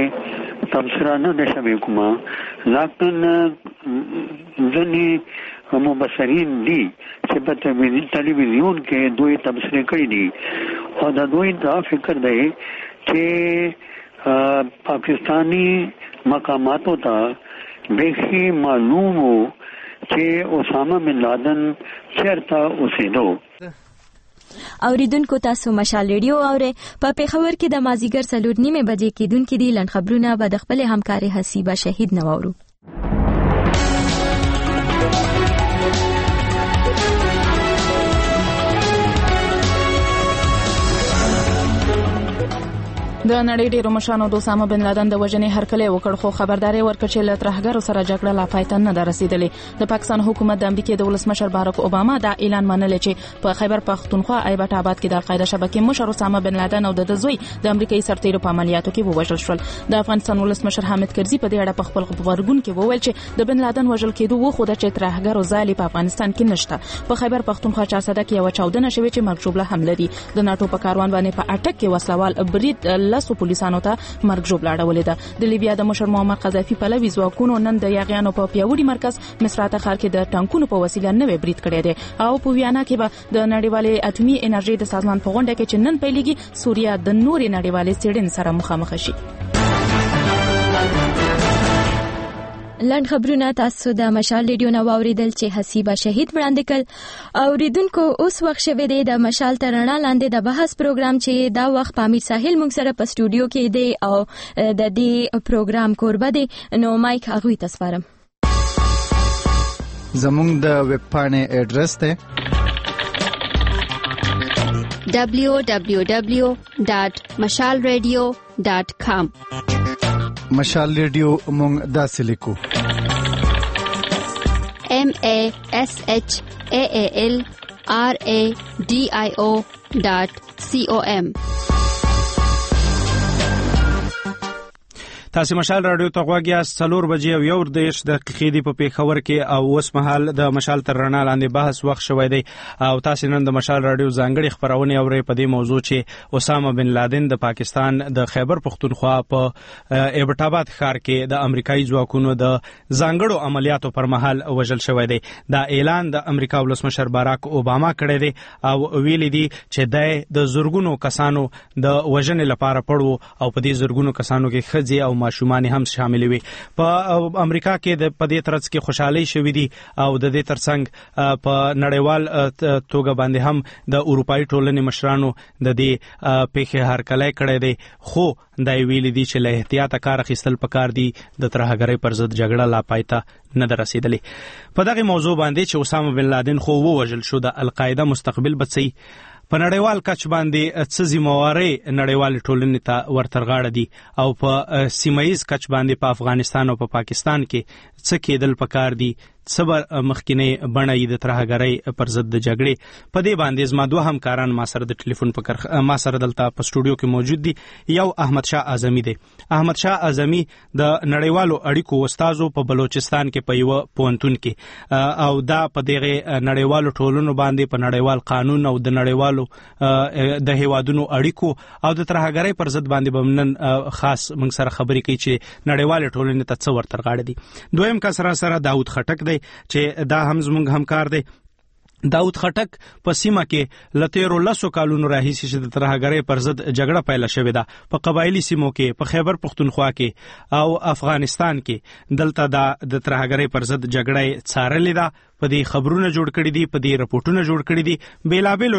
داسې تبصره نه ده شوې کومه لیکن ځینې مبصرین دي چې په ټلویزیون کې دوی تبصره کړی دي او دا دوی دا فکر دی چې پاکستانی مقاماتو ته بیخي معلوم وو چې اسامه بن لادن چیرته اوسېدو. اوریدونکو تاسو مشال ریډیو اورئ. په پېښور کې د مازیګر 4:30 بجې کېدونکې دي. لنډ خبرونه به د خپل همکارې حسیبه شهید نه واورو. د نړۍ ډیرو مشرانو د اسامه بن لادن د وژنې هرکلی وکړ، خو خبرداري ورکړه چې له ترهګرو سره جګړه لا پای ته نه ده رسیدلې. د پاکستان حکومت د امریکا د ولسمشر باراک اوباما دا اعلان منلی چې په خیبر پختونخوا ایبټ آباد کې د القاعده شبکې مشر اسامه بن لادن او د زوی د امریکایي سرتیرو په عملیاتو کې ووژل شول. د افغانستان ولسمشر حامد کرزي په دې اړه په خپل غبرګون کې وویل چې د بن لادن وژل کېدو وخوده چې ترهګرو ځالې په افغانستان کې نشته. په خیبر پختونخوا 400 کې یو چاودنه شوې چې مرګ ژوبله حمله دي. د ناتو په کاروان باندې په اټک کې وسلوال برید لاسو پولیسانو ته مرګ ژوبله اړولې ده. د لیبیا د مشر معمر قذافي پلوي ځواکونو نن د یاغیانو په پیاوړي مرکز مصرات ښار کې د ټانکونو په وسیله نوې برید کړی دی او په ویانا کې به د نړیوالې اټومي انرژي د سازمان په غونډه کې چې نن پیلېږي سوریا د نورې نړیوالې څېړنې سره مخامخ شي. لنډ خبرونه تاسو د مشال ریډیو نه واوریدل چې حسیبه شهید وړاندې کړ. اوریدونکو اوس وخت شوی دی د مشال تر رڼا لاندې د بحث پروګرام چې دا وخت په امیر ساحل موږ سره په سټوډیو کې دی او د دې پروګرام کوربه دی. نو مایک هغوی ته سپارم. زموږ د ویب پاڼې اډرس دی www.mashalradio.com. مشال ریډیو مونږ داسې لیکو MASHALRADIO.com. تاسو مشال رادیو ته غوږ یاست. 4 بجې او 1:10 دقیقې دی په پېښور کې او اوس مهال د مشال تر رڼا لاندې بحث وخت شوی دی او تاسو نن د مشال رادیو ځانګړي خبرونه اورئ په دې موضوع چې اسامه بن لادن د پاکستان د خیبر پختونخوا په ایبټ آباد ښار کې د امریکایي ځواکونو د ځانګړو عملیاتو پر مهال وژل شوی دی. دا اعلان د امریکا ولسمشر باراک اوباما کړی دی او ویلي دی چې د زورګونو کسانو د وژنې لپاره پړو او په دې زورګونو کسانو کې ښځې او ماشومان هم شامل وي. په امریکا کې د پدې ترڅ کې خوشحالي شوې دي او د دې ترڅنګ په نړیوال توګه باندې هم د اروپאי ټولنې مشرانو د دې پیښې هرکلی کړی دی، خو دا ویلي دي چې له احتیاطه کار اخیستل پکار دي د ترهګرۍ پر ضد جګړه لا پای ته نه ده رسیدلې. په دغه موضوع باندې چې اسامه بن لادن خو ووژل شو د القاعده مستقبل بڅي په نړیوال کچ باندې څه ذمہواري نړیوال ټولنې ته ورترغاړه دي او په سیمایي کچ باندې په افغانستان او په پاکستان کې څه کېدل پکار دي، صبر مخکینه بڼه د ترهګرۍ پر ضد د جګړې په دې باندې زما دوه همکاران ما سره د ټلیفون په ما سره دلته په سټوډیو کې موجود دي. یو احمد شاه اعظمي دی. احمد شاه اعظمي د نړیوالو اړیکو استادو په بلوچستان کې په یو پوهنتون کې او دا په دغه نړیوالو ټولنو باندې په نړیوال قانون او د نړیوالو د هیوادونو اړیکو او د ترهګرۍ پر ضد باندې بمنن خاص موږ سره خبرې کوي چې نړیوال ټولنې ته څه ورترغاړه دي. دویم کس سره داود خټک دی چې دا هم زموږ همکار دی. داود خټک په سیمه کې لتیرو لسو کالونو راهیسې چې د ترهګرۍ پر ضد جګړه پیل شوې ده په قبایلی سیمو کې په خیبر پختونخوا کې او افغانستان کې دلته د ترهګرۍ پر ضد جګړه څارلې ده. په دې خبرونه جوړ کړي دي، په دې رپورټونه جوړ کړي دي، بیلابېلو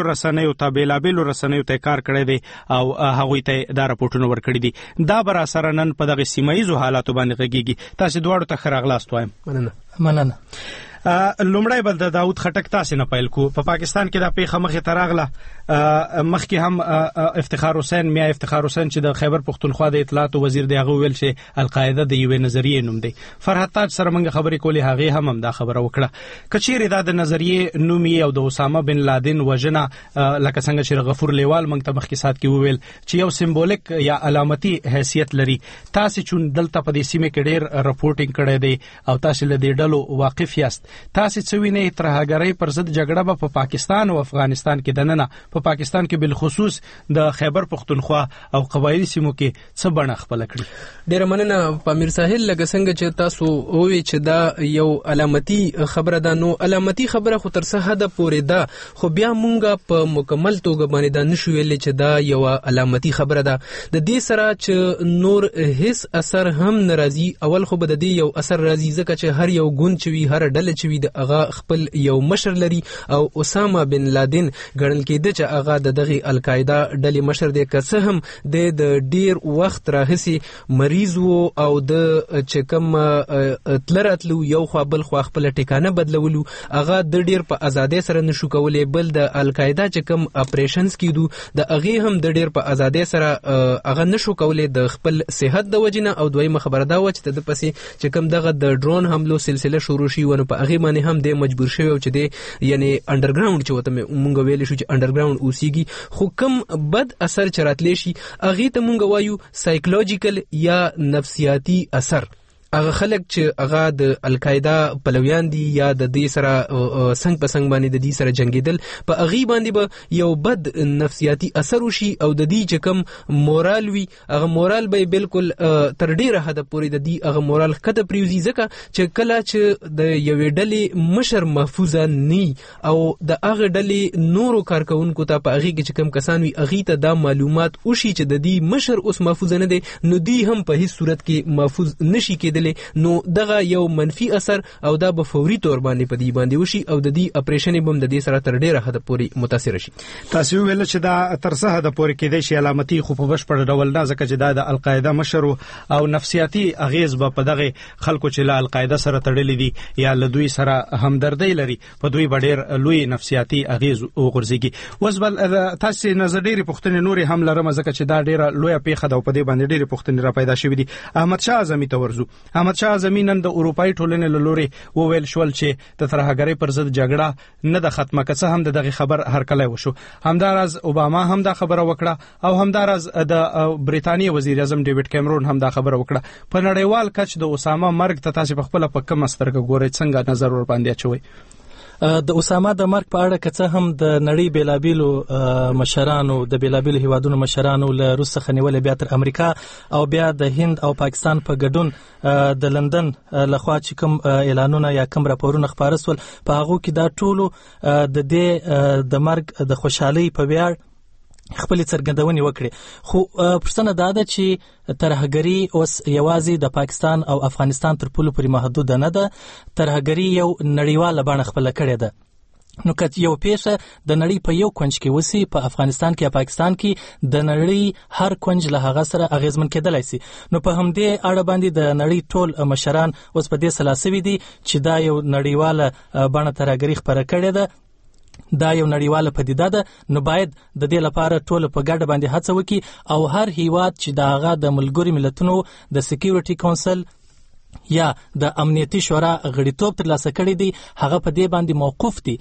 رسنیو ته کار کړی دی او هغوی ته دا رپورټونه ورکړي دي. دا بر سره نن په دغه سیمایي حالاتو باندې غږیږي. تاسو دواړو ته ښه راغلاست وایم. مننه. لومړی بل د داود خټک تاسو نه پیل کو. په پاکستان کې دا پیښه مخې ته راغله، مخکې هم افتخار حسین چې د خیبر پختونخوا د اطلاعات وزیر دی هغه ویل چې القاعده د یوې نظریې نوم دی. فرحت تاج سره موږ خبرې کولې، هغه هم دا خبره وکړه کچېرې دا د نظریې نوم او د اسامه بن لادن وژنه لکه څنګه چې غفور لیوال موږ ته مخکې سات کې وویل چې یو سمبولیک یا علامتي حیثیت لري. تاسو چون دلته په دې سیمه کې ډېر رپورټینګ کړی دی او تاسو له دې ډلو واقف یاست، تاسو څه وینئ ترهګرۍ پر ضد جګړه په پاکستان او افغانستان کې دننه په پاکستان کې بالخصوص د خیبر پختونخوا او قبایلی سیمو کې څه بڼه خپل کړي؟ ډیر مننه پامیر ساحل، لکه څنګه چې تاسو ووی چې دا یو علامتي خبره ده، نو علامتي خبره خو تر څه حد پورې ده، خو بیا مونږه په مکمل توګه باندې دا نشو ویلې چې دا یو علامتي خبره ده. د دې سره چې نور هیڅ اثر هم ناراضي، اول خو به د دې یو اثر راځي ځکه چې هر یو ګوند چې وي، هر ډله چې وي، د هغه خپل یو مشر لري او اسامه بن لادن ګڼل کېده چې هغه د دغه القاعده ډلې مشر دی، که څه هم د ډیر وخت راهسي مریض وو او د چې کوم تلراتلو یو خوا بل خوا خپل ټکانه بدلولو، هغه د ډیر په ازادۍ سره نشو کولای، بل د القاعده چې کوم اپریشنز کیدو د هغه هم د ډیر په ازادۍ سره هغه نشو کولای د خپل صحت د وجنه. او دویمه خبره دا و چې د پسې چې کوم دغه د ډرون حملو سلسله شروع شي ونه په هغه باندې هم د مجبور شوی او چې د یعنی انډرګراوند چې وته مونږ ویل شو چې انډرګراوند اوسېږي، خو کوم بد اثر چراتلی شي هغه ته مونږ وایو سایکولوژیکل یا نفسیاتی اثر. هغه خلک چې هغه د القاعده پلویان دي یا د دې سره څنګ په څنګ باندې د دې سره جنگیدل، په هغه باندې به یو بد نفسیاتی اثر وشي او د دې چې کوم مورال وي هغه مورال به بالکل تر ډیره حد پورې د دې هغه مورال کده پریوزي، ځکه چې کله چې د یوې ډلې مشر محفوظه ني او د هغه ډلې نورو کارکونکو ته په هغه کې چې کوم کسان وي هغه ته دا معلومات وشي چې د دې مشر اوس محفوظ نه دي، نو دی هم په هیڅ صورت کې محفوظ نشي کېدل، نو دغه یو منفي اثر او دا به فوري تور باندې پدی باندې وشي او د دې اپریشن بم د دې سره تر ډیره حد پورې متاثر شي. تاسو ویل چې دا تر څه حد پورې کېدای شي علامتي خو په بشپړ ډول نه، ځکه چې دا د القاعده مشر او نفسیاتی اغیز به په دغه خلکو چې له القاعده سره تړلې دي یا له دوی سره همدردی لري په دوی ډیر لوی نفسیاتی اغیز وغورځيږي. وسبل تاسو نظر ډیره پښتنې نوري هم لرم ځکه چې دا ډیره لوی پیښه ده او په دې باندې ډیره پښتنې را پیدا شوې دي. احمد شاه اعظمي ته ورزو. احمد شاه اعظمي نن د اروپאי ټولنې له لوري وویل شول چې د ترهګرۍ پر ضد جګړه نه د ختمه کڅه هم دغه خبر هرکلی وشو. همداراز اوباما هم دا خبره وکړه او همداراز د بریتانیې وزیر اعظم ډیوډ کیمرون هم دا خبره وکړه. په نړیوال کچ د اسامه مرګ ته تاسو په خپل په کوم سترګه ګورئ، څنګه نظر ور باندې اچوي؟ د اسامه د مرګ په اړه که څه هم د نړۍ بیلابیلو مشرانو د بیلابیلو هیوادونو مشرانو له روس څخه نیولې بیا تر امریکا او بیا د هند او پاکستان په ګډون د لندن لخوا چې کوم اعلانونه یا کوم راپورونه خپاره سول، په هغه کې دا ټولو د دې د مرګ د خوشحالي په ویاړ خپل څرګندونې وکړي. خو پرسنه دا ده چې ترهګری اوس یوازې د پاکستان او افغانستان تر پولو پورې محدود نه ده، ترهګری یو نړیواله بڼه خپل کړې ده. نو که یو پیښه د نړۍ په یو کونج کې وسی، په افغانستان کې یا پاکستان کې د نړۍ هر کونج له هغه سره اغیزمن کېدلای شي. نو په همدې اړه باندې د نړۍ ټول مشران اوس په دې سلاسوي دي چې دا یو نړیواله بڼه ترهګری خپره کړې ده، دا یو نړیواله پدیده ده. نو باید د دې لپاره ټول په ګډه باندې هڅه وکړي او هر هیواد چې دا هغه د ملګرو ملتونو د سکیورټي کونسل یا د امنیتي شورا غړیتوب ترلاسه کړی دی، هغه په دې باندې موقوف دي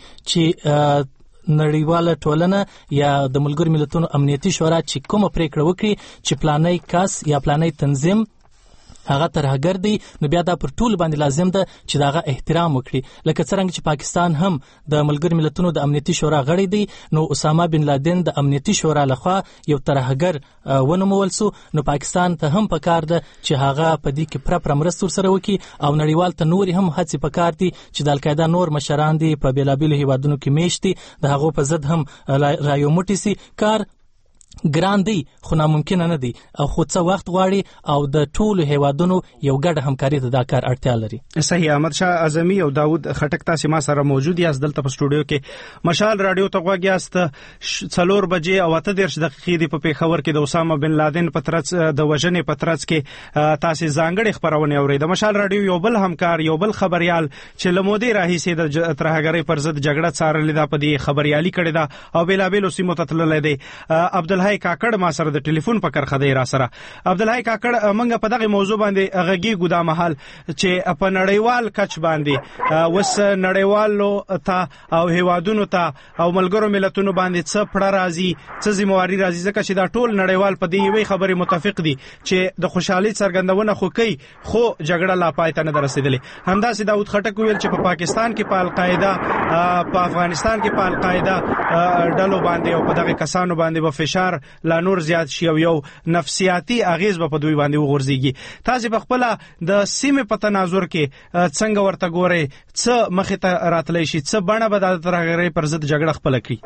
چې نړیواله ټولنه یا د ملګرو ملتونو امنیتي شورا چې کومه پریکړه وکړي چې پلاني کس یا پلاني تنظیم هغه ترهګر دی، نو بیا دا پر ټول باندې لازم ده چې داغه احترام وکړي. لکه څنګه چې پاکستان هم د ملګرو ملتونو د امنیتي شورا غړی دی، نو اسامه بن لادن د امنیتي شورا لخوا یو ترهګر ونومول سو، نو پاکستان ته هم پکار ده چې هغه په دې کې پرپر مرسته سره وکړي او نړیوال ته نور هم هڅې پکار دي چې د القاعده نور مشران دي په بیلابیلو هیوادونو کې میشتي د هغو په ضد هم رایومټي سي. کار ګران دی خو ناممکن نه دی او خو څه وخت غواړي او د ټولو هیوادونو یو ګډه همکاري ته دا کار اړتیا لري. صحیح. احمد شاه اعظمي او داود خټک تاسو ما سره موجود یاست دلته په سټوډیو کې. مشال رادیو ته غوږ یاست. 4 بجې او 8 دقیقې په پیښور کې د اسامه بن لادن په ترڅ د وژنې په ترڅ کې تاسو ځانګړي خبرونه اورئ. د مشال رادیو یو بل همکار یو بل خبريال چې لمودي راهیسي د ترهګرۍ پر ضد جګړه څارلې ده په دې خبريالي کړې ده او بیلابیل سیمو ته تللې ده. عبدالحی عبدالحی کاکړ ما سره د ټلیفون په کرخه دی را سره. عبدالحی کاکړ موږ په دغه موضوع باندې غږیږو دا مهال چې په نړیوال کچ باندې وس نړیوالو ته او هیوادونو ته او ملګرو ملتونو باندې څه پړه راځي څه ذمہواری راځي ځکه چې دا ټول نړیوال په دې یوې خبرې متفق دي چې د خوشحالي څرګندونه خو کوي خو جګړه لا پای ته نه رسیدلې. همداسې داود خټک ویل چې په پاکستان کې په القاعده په افغانستان کې په القاعده ډلو باندې او په دغه کسانو باندې به فشار لا نور زیات شي او یو نفسیاتي اغیز به په دوی باندې وغورځيږي. تاسو په خپل د سیمې په تناظر کې څنګه ورته ګورئ څه مخې ته راتلی شي څه بڼه به د ترهګرۍ پر ضد جګړه خپله کړي؟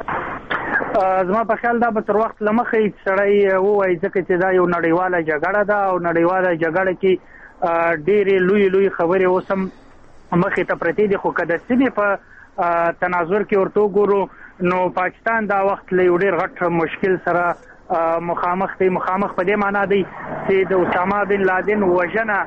زما په خیال دا به تر وخت له مخې سړی ووایي ځکه چې دا یو نړیواله جګړه ده او نړیواله جګړه کې ډېرې لوی خبرې اوس هم مخې ته پرتې دي. خو که د سیمې په تناظر کې ورته وګورو نو پاکستان دا وخت له یو ډېر غټ مشکل سره مخامخ دی. مخامخ په دې معنا دی چې د اسامه بن لادن وژنه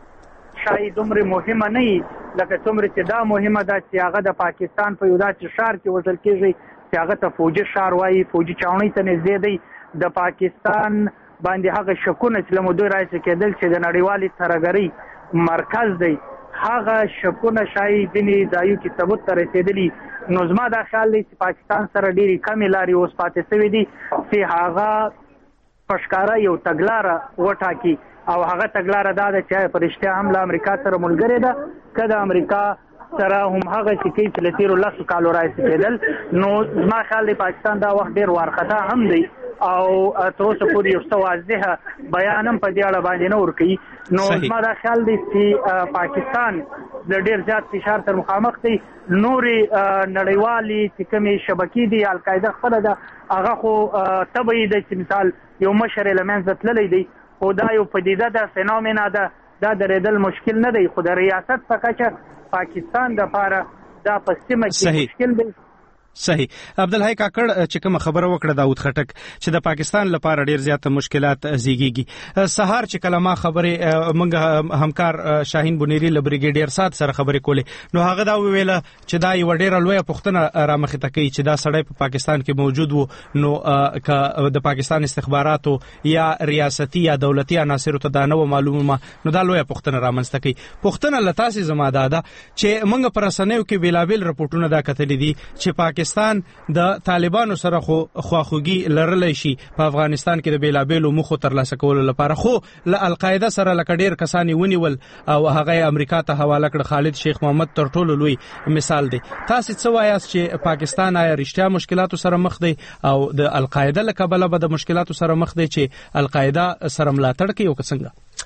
شاید دومره مهمه نه وي لکه څومره چې دا مهمه ده چې هغه د پاکستان په یو داسې ښار کې وژل کېږي چې هغه ته فوجي ښار وایي، فوجي چاونۍ ته نږدې دی. د پاکستان باندې هغه شکونه چې له مودې راهیسې کېدل چې د نړیوالې ترهګرۍ مرکز دی هغه شکونه شاید ځینې ځایو کې ثبوت ته رسېدلي. نو زما دا خیال دی چې پاکستان سره ډېرې کمې لارې اوس پاتې شوې دي چې هغه په ښکاره یو تګلاره وټاکي او هغه تګلاره دا ده چې په رښتیا هم له امریکا سره ملګرې ده که د امریکا سره هم هغه چې کوي چې له تېرو 10 کالو راهیسې کېدل. نو زما خیال دی پاکستان دا وخت ډېر وارخطا هم دی او تر اوسه پورې یو څه واضحه بیان هم په دې اړه باندې نه ورکوي. نو زما دا خیال دی چې پاکستان د ډېر زیات فشار سره مخامخ دی. نورې نړیوالې چې کومې شبکې دي القاعده خپله ده هغه خو طبیعي ده چې مثال یو مشر یې له منځه تللی دی خو دا یو پدیده ده فینومنا ده دا درېدل مشکل نه دی. خو د ریاست په کچه پاکستان دپاره دا په سیمه کې مشکل دی. صحیح. عبدالحی کاکړ چې کوم خبره وکړه داود خټک چې د پاکستان لپاره ډیر زیات مشکلات زیږیږي. سهار چې کلمه خبره موږ همکار شاهین بنيري لبریګیډیر سات سره خبرې کولې نو هغه دا ویله چې دا یو ډیره لویه پوښتنه رامخې ته کوي چې دا سړی په پاکستان کې موجود وو نو د پاکستان استخباراتو یا ریاستي یا دولتي عناصرو ته دا نو معلومه نو دا لویه پوښتنه رامنځته کوي. پوښتنه لتاسې زما ده چې موږ پر رسنیو کې بیلابل رپورټونه دا کتلې دي چې پاکستان د طالبانو سره خواخوږي لرلی شي په افغانستان کې د بیلابلو مخو ترلاسه کولو لپاره خو له القاعده سره لکه ډیر کسان ونیول او هغه امریکا ته حواله کړ. خالد شیخ محمد تر ټولو لوی مثال دی. تاسو څه وایاست چې پاکستان آیا رښتیا مشکلاتو سره مخ دی او د القاعده له کبله به د مشکلاتو سره مخ دی چې القاعده سره ملاتړ کوي او څنګه؟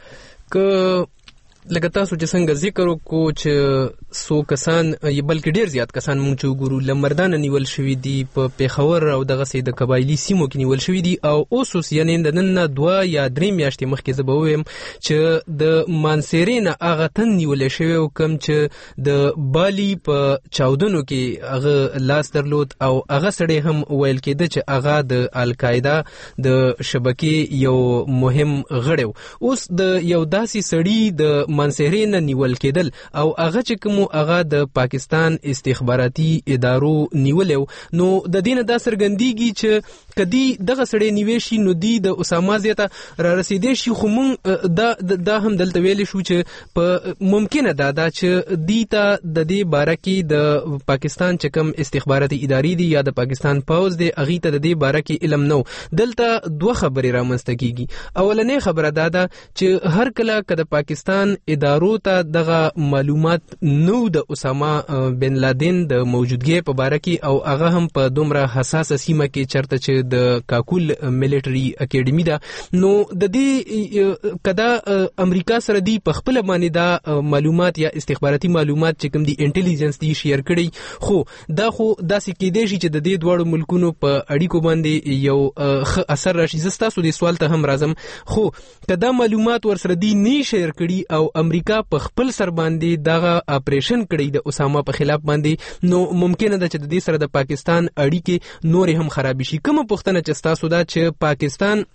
لکه تاسو چې څنګه ذکر وکړو چې سو کسان بلکې ډیر زیات کسان مونږ چې وګورو لمردان نیول شوی دي په پیښور او دغه سي د قبایلی سیمو کې نیول شوی دي او اوس یعنی د نن 2 یا 3 میاشتې مخکې زه به وایم چې د مانسیرین هغه تن نیول شوی او کم چې د بالی په چاودنو کې هغه لاس درلود او هغه سړی هم ویل کېده چې هغه د القاعده د شبکې یو مهم غړی اوس د یو داسي سړی د مانسیرین نیول کېدل او هغه چې کوم هغه د پاکستان استخباراتي ادارو نیولیو نو د دینه دا سرګندېږي چې کدی دغه سړی نیوي شي نو دی د اسامه زیاته را رسیدې شي خو مونږ دا هم دلته ویل شو چې په ممکنه دا چې دیتا د دې باره کې د پاکستان چې کوم استخباراتي ادارې دي یا د پاکستان پوز دی اغه ته د دې باره کې علم نو. دلته دوه خبرې رامنځته کیږي. اولنې خبره دا چې هر کله کله پاکستان ادارو ته دغه معلومات نو د اسامه بن لادن د موجودګۍ په باره کې او هغه هم په دومره حساسه سیمه کې چرته چې د کاکول ملټری اکیډمي ده نو د دې کدا امریکا سره دی په خپل باندې دا معلومات یا استخباراتي معلومات چې کوم دی انټيليجنس دی شیر کړي خو داسې کېدې شي چې د دې دوړو ملکونو په اړیکو باندې یو اثر راشي. زستاسو د سوال ته هم راځم خو کدا معلومات ورسره دی نه شیر کړي او امریکا په خپل سر باندې دغه اپریشن کړي د اسامه په خلاف باندې نو ممکنه ده چې د دې سره د پاکستان اړیکې نور هم خراب شي. کومه پوښتنه چې تاسو دا چې پاکستان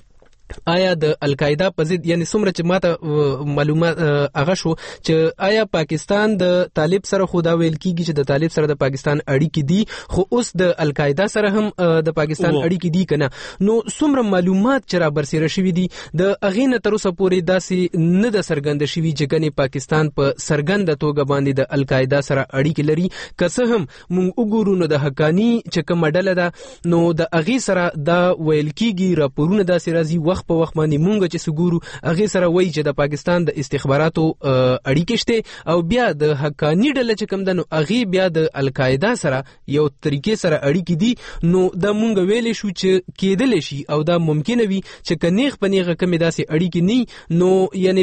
آیا د القاعده په ضد یعنی څومره چې ماته معلومات هغه شو چې آیا پاکستان د طالب سره خو دا ویل کیږي چې د طالب سره د پاکستان اړیکې دي خو اوس د القاعده سره هم د پاکستان اړیکې دي کنه نو څومره معلومات چې را برسېره شوي دي د هغې نه تر اوسه پورې داسې نه ده څرګنده شوي چې ګنې پاکستان په څرګنده توګه باندې د القاعده سره اړیکې لري که څه هم موږ وګورو نو د حقاني چې کومه ډله ده نو د هغې سره دا ویل کیږي راپورونه داسې راځي وخت په وخت باندې مونږ چې سګورو هغه سره وایي چې د پاکستان د استخباراتو اړیکې شته او بیا د حقاني ډله چې کوم ده نو هغه بیا د القاعده سره یو طریقې سره اړیکې دي نو دا مونږ ویلې شو چې کېدل شي او دا ممکن وي چې کنيغ پنيغه کمی داسې اړیکې نه نو یعنی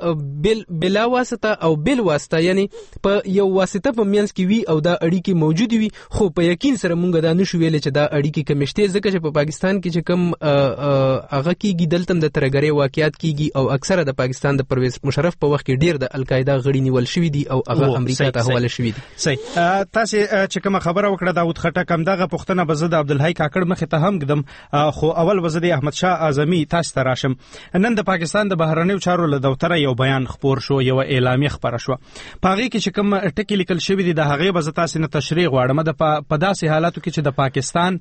په بلا واسطه او بل واسطه یعنی په یو واسطه په مینس کې وي او دا اړیکې موجود وي خو په یقین سره مونږ دا نشو ویل چې دا اړیکې کمشته ځکه چې په پاکستان کې چې کوم هغه کېږي دلته د ترګری واقعیت کیږي او اکثره د پاکستان د پرویز مشرف په وخت کې ډیر د القاعده غړي نیول شوی دي او هغه امریکا ته حواله شوی دي صحیح تاسو چې کوم خبره وکړه داود خټک هم دغه پښتنه بزد عبدالحی کاکړ مخ ته هم قدم خو اول وزیر احمد شاه اعظمي تاسو ته راشم نن د پاکستان د بهرنیو چارو له دفتر یو بیان خبر شو یو اعلامیه خبره شو پاغي کې چې کوم ټکی لیکل شوی دي د هغه بز تاسو نه تشریح غواړم د په داسې حالاتو کې چې د پاکستان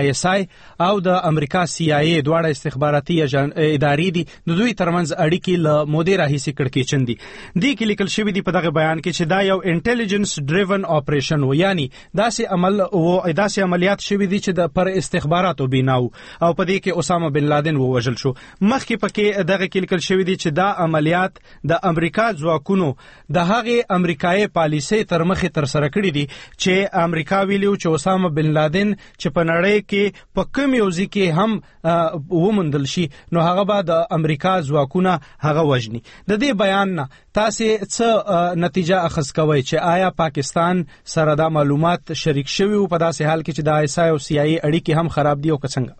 ISI او د امریکا CIA دواړه استخباراتي ادارې دي د دوی ترمنځ اړیکې له مودې راهیسې کړکېچن دي د کې لیکل شوی دی په دغه بیان کې چې دا یو انټيليجنس ډریون اپریشن و یعنی داسې عمل او داسې عملیات شوی دي چې د پر استخباراتو بناو او په دې کې اسامه بن لادن ووژل شو مخکې پکې دغه کې لیکل شوی دی چې دا عملیات د امریکا ځواکونو د هغه امریکایي پالیسي تر مخې تر سره کړی دي چې امریکا ویلو چې اسامه بن لادن چې په نړۍ کې په کوم یو ځکه هم ومندل شي نو هغه بعد امریکا ځواکونه هغه وژني د دې بیان نه تاسو څه نتیجه اخذ کوئ چې آیا پاکستان سره دا معلومات شریک شوی او په داسې حال کې چې د ISI او CIA اړیکې هم خراب دي او څنګه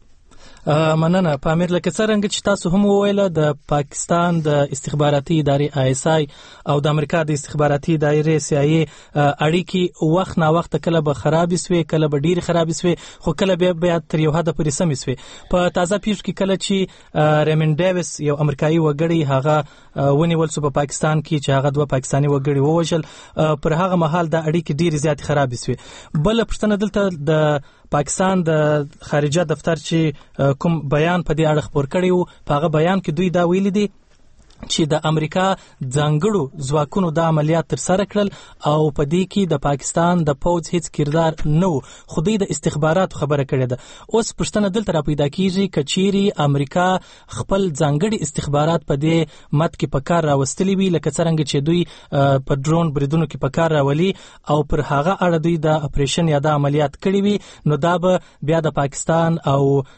مننه پامیر لکه څنګه چې تاسو هم وویل د پاکستان د استخباراتي ادارې ISI او د امریکا د استخباراتي ادارې CIA اړیکې وخت نا وخت کله به خراب شي کله به ډیر خراب شي خو کله به تر یو حد پورې سم شي په تازه پیښ کې کله چې ریمن ډیویس یو امریکایي وګړی هغه ونیول سو په پاکستان کې چې هغه دوه پاکستاني وګړي ووژل پر هغه مهال د اړیکې ډیر زیات خراب شي بل پښتنه دلته د پاکستان د خارجه دفتر چې کوم بیان په دې اړه خبر کړی وو په هغه بیان کې دوی دا ویلي دي چې د امریکا ځانګړو ځواکونو د عملیات تر سره کړل او په دې کې د پاکستان د پوځ هیڅ کردار نه و خو د استخباراتو خبره کړې ده اوس پښتنه دلته را پیدا کیږي کچيري امریکا خپل ځانګړي استخبارات په دې مت کې په کار راوستلي وي لکه څنګه چې دوی په ډرون بریدونو کې په کار راولي او پر هغه اړه دوی د اپریشن یا د عملیات کړی وي نو دا به بیا د پاکستان او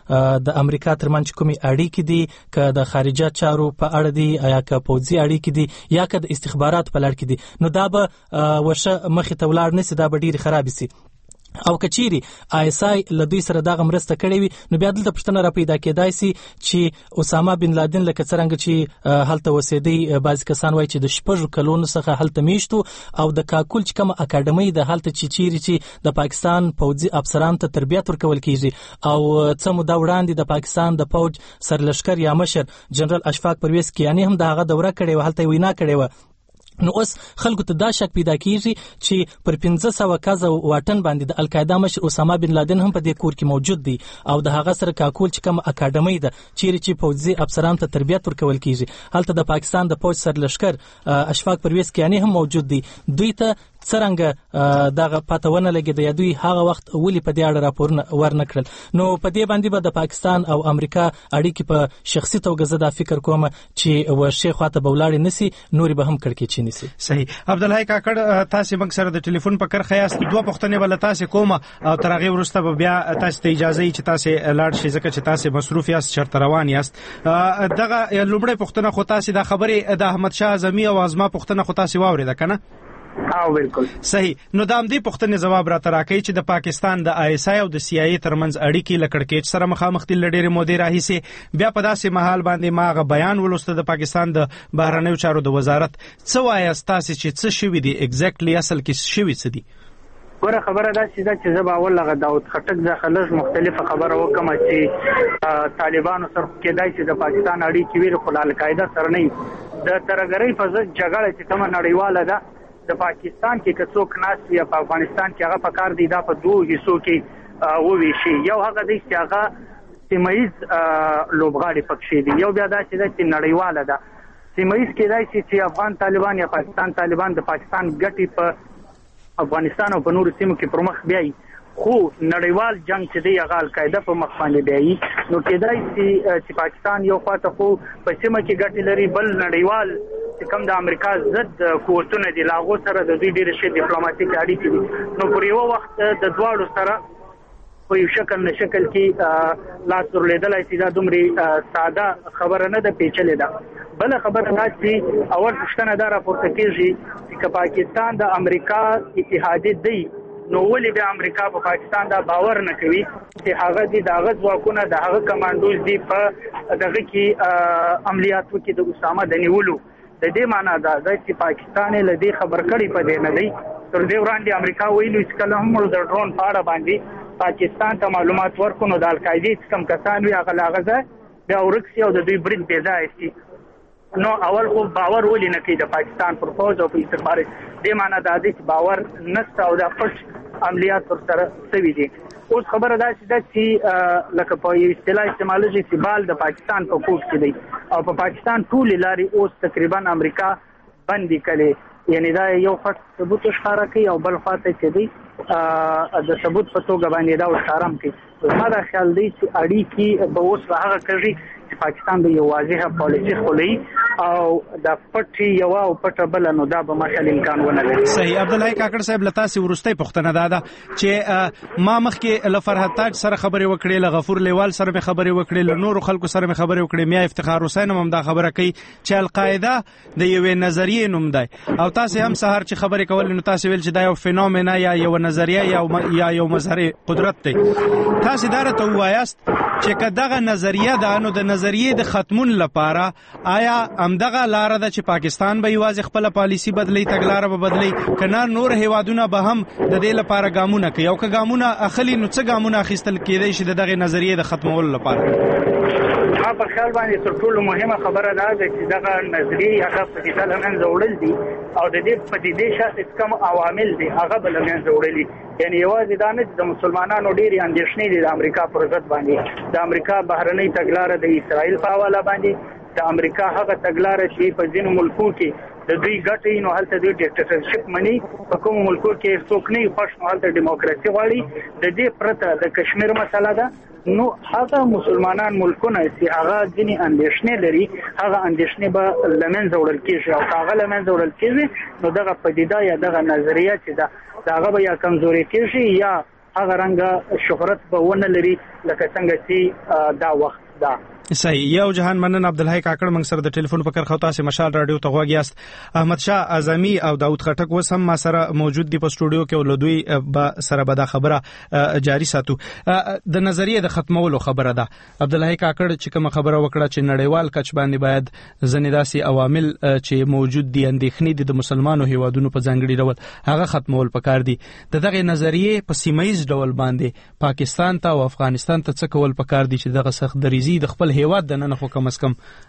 د امریکا ترمنځ کومي اړیکې دي که د خارجه چارو په اړه دي یا که پوځي اړیکې دي یا که د استخبارات په لړ کې دي نو دا به ورشه مخې ته ولاړ نشي دا به ډیر خراب شي او کچيري ISI لدوی سره دغه مرسته کړې وي نو بیا دلته پښتنه را پیدا کېدای شي چې اسامه بن لادن لکه څنګه چې هلته وسیدي بعض کسان وایي چې د شپږ کلونو څخه هلته میشتو او د کاکول چې کوم اکیډمي د هلته چې د پاکستان پوځي افسرانو ته تربیت ورکول کیږي او څه موده وړاندې د پاکستان د پوځ سرلشکر یا مشر جنرال اشفاق پرویز کیانی هم دغه دوره کړې و هلته وینا کړې و نو اوس خلکو ته دا شک پیدا کیږي چې پر 1500 کزه واټن باندې د القاعده مشر اسامه بن لادن هم په دې کور کې موجود دی او د هغه سره کاکول چې کوم اکیډمي ده چې پوځي افسرانو ته تربیت ورکول کیږي هلته د پاکستان د پوځ سرلشکر اشفاق پرویز کیانی هم موجود دی دوی ته څنګه دغه پاتونه لګیده یا دوی هغه وخت ولې په دې اړه راپورونه ورنکړل نو په دې باندې به د پاکستان او امریکا اړیکې په شخصي توګه زه دا فکر کوم چې ورشي خواته بولاړ نسی نوري به هم کړکېچ نسی صحیح عبدالحی کاکړ تاسو موږ سره د ټلیفون په کرخه یاست دوه پښتنې بل تاسو کوم او تر هغه وروسته بیا تاسو ته اجازه چې تاسو لاړ شئ ځکه چې تاسو مصروف یاست چرته روان یاست دغه لومړی پښتنه خو تاسو د خبرې د احمد شاه اعظمي او ازما پښتنه خو تاسو واورید کنه بالکل صحیح نو د دې پښتنې جواب را تراکې چې د پاکستان د ISI او د CIA ترمنځ اړیکې لکړکېچ سره مخامخ دي لډېره مودې راهیسه بیا په داسې محل باندې ماغه بیان ولسته د پاکستان د بهرنیو چارو د وزارت څه وایي تاسو چې څه شوی دی ایگزیکټلی اصل کې شوی څه دی ګوره خبره دا چې زه به اول هغه داود خټک څخه لږ مختلفه خبره وکړم چې طالبانو سره کېدای شي د پاکستان اړیکې ویل خو له القاعده سره نه د ترهګرۍ په ضد جګړه چې کومه نړیواله ده د پاکستان کې که څوک ناست وي په افغانستان کې هغه پکار دی دا په دوو حصو کې وویشي. یو هغه دی چې هغه سیمه ییز لوبغاړي پکښې دي، یو بیا دا چې نړیواله ده. سیمه ییز کېدای شي چې افغان طالبان یا پاکستان طالبان د پاکستان ګټې په افغانستان او په نورو سیمو کې پر مخ بیایي، خو نړیوال جنگ چې دی هغه القاعده په مخ باندې بیایي. نو کېدای شي چې پاکستان یو خواته خو په سیمه کې ګټې لري، بل نړیوال چې کوم د امریکا ضد قوتونه دي له هغو سره د دوی ډېرې ښې ډیپلوماټیکې اړیکې دي. نو پر یوه وخت د دواړو سره په یو شکل نه شکل کې لاس ورلیدلی شي. دا دومره ساده خبره نه ده، پیچلې ده. بله خبره دا چې اول پوښتنه دا راپورته کېږي چې که پاکستان د امریکا اتحادي دی نو ولې بیا امریکا په پاکستان دا باور نه کوي چې هغه دي د هغه ځواکونه د هغه کمانډوز دي په دغه کې عملیاتو کې د اسامه د نیولو. د دې معنا دا ده چې پاکستان له دې خبر کړي په دې نه دی. تر دې وړاندې امریکا ویلي چې کله هم د ډرون په اړه باندې پاکستان ته معلومات ورکړو نو د القاعدې چې کوم کسان وي هغه له هغه ځای بیا ورک شي او د دوی برید بې ځایه شي. نو اول خو باور ولې نه کوي د پاکستان پر پوځ او په استخبارات؟ دې معنا دا دی چې باور نشته او دا پټ عملیات ورسره شوي دي. اوس خبره دا چې لکه په یو اصطلاح استعمالېږي چې بال د پاکستان په کوټ کې دی او په پاکستان ټولې لارې اوس تقریبا امریکا بندي کړي. یعنی دا یو خاص ثبوت ښکاره کوي او بل خواته چې دی د ثبوت په توګه باندې دا ښکارم کوي. زما دا خیال دی چې اړیکې به اوس به هغه کوي چې پاکستان به یو واضحه پالیسي خولي او د پټي یو او پټه بل نو دا به مخال امکان ونه لري. صحیح. عبدالحی کاکړ صاحب لتاسي ورستۍ پښتنه دا چې ما مخکې له فرحت تاج سره خبرې وکړې، له غفور لیوال سره مې خبرې وکړې، له نورو خلکو سره مې خبرې وکړې، میا افتخار حسین هم دا خبره کوي چې القاعده د یوې نظریې نوم دی او تاسو هم سهار چې خبرې کول نو تاسو ویل چې دا یو فینومنا یا یو نظریه یا یو مظهر قدرت دی. تاسو دا راته وایاست چې کداغه نظریه ده نو د نظریې د ختمون لپاره آیا همدغه لار ده چې پاکستان به یوازې خپل پالیسی بدلی، تګلارې به بدلی، کنه نور هیوادونه به هم د دې لپاره ګامونه کوي او که ګامونه اخلي نو څه ګامونه اخیستل کېدای شي دغه نظریې د ختمولو لپاره؟ په خیال باندې تر ټولو مهمه خبره دا ده چې دغه نظریې هغه پدیده له منځه وړل دي او د دې پدیدې شاته کوم عوامل دي هغه به له منځه وړلي. یعنی یوازې دا نه چې د مسلمانانو ډېرې اندېښنې دي د امریکا پر ضد باندې، د امریکا بهرنۍ تګلاره د اسرائیل په حواله باندې، د امریکا هغه تګلاره چې په ځینو ملکو کې د دوی ګټې نو هلته دوی ډیکټیټرشپ مني، په کوم ملکو کې څوک نه خوښ نو هلته دیموکراسي غواړي. د دې پرته د کشمیر مسله ده نو هغه مسلمانان ملکونه چې هغه ځینې اندېښنې لري هغه اندېښنې به له منځه وړل کېږي او که هغه له منځه وړل کېږي نو دغه پدیده یا دغه نظریه چې ده د هغه به یا کمزوري کېږي یا هغه رنګه شهرت به ونه لري لکه څنګه چې دا وخت ده. صحیح. یو جهان مننه عبدالحی کاکړ موږ سره د ټلیفون په کرخه تاسو مشال رادیو ته غوږ یاست. احمد شاه اعظمي او داود خټک اوس هم ما سره موجود دي په سټوډیو کې او له دوی به سره به دا خبره جاری ساتو. د نظریې د ختمولو خبره ده. عبدالحی کاکړ چې کوم خبره وکړه چې نړیوال کچ باندې باید ځنې داسې عوامل چې موجود دي اندېښنې دي د مسلمانو هیوادونو په ځانګړي ډول هغه ختمول پکار دي. دغه نظریې په سیمایي ډول باندې پاکستان ته او افغانستان ته څه کول پکار دي چې دغه سخت دریزي د خپل هیواد د نن خو کم از کم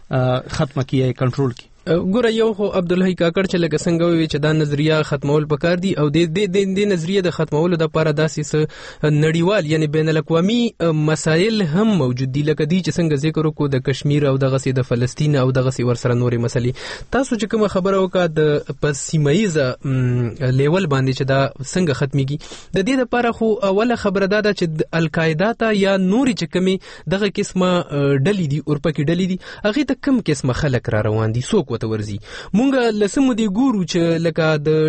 ختمه کیه کنټرول کی. ګوره یو خو عبدالحی کاکړ چې لکه څنګه وی چې دا نظریه ختمول پکار دي او د نظریه د ختمولو د لپاره داسې نړیوال یعنی بین الاقوامي مسایل هم موجود دي لکه دی چې څنګه ذکر وکړو د کشمیر او دغه سي د فلسطین او دغه سي ورسره نورې مسلې. تاسو چې کوم خبره وکړه د پس سیمایي لیول باندې چې دا څنګه ختميږي د دې لپاره خو اوله خبره ده چې القاعده ته یا نورې چې کومي دغه قسمه ډلې دي اورپکې ډلې دي هغه ته کم قسمه خلک را روان دي څوک وته ورزي. مونږ لسمو دی ګورو چې لکه د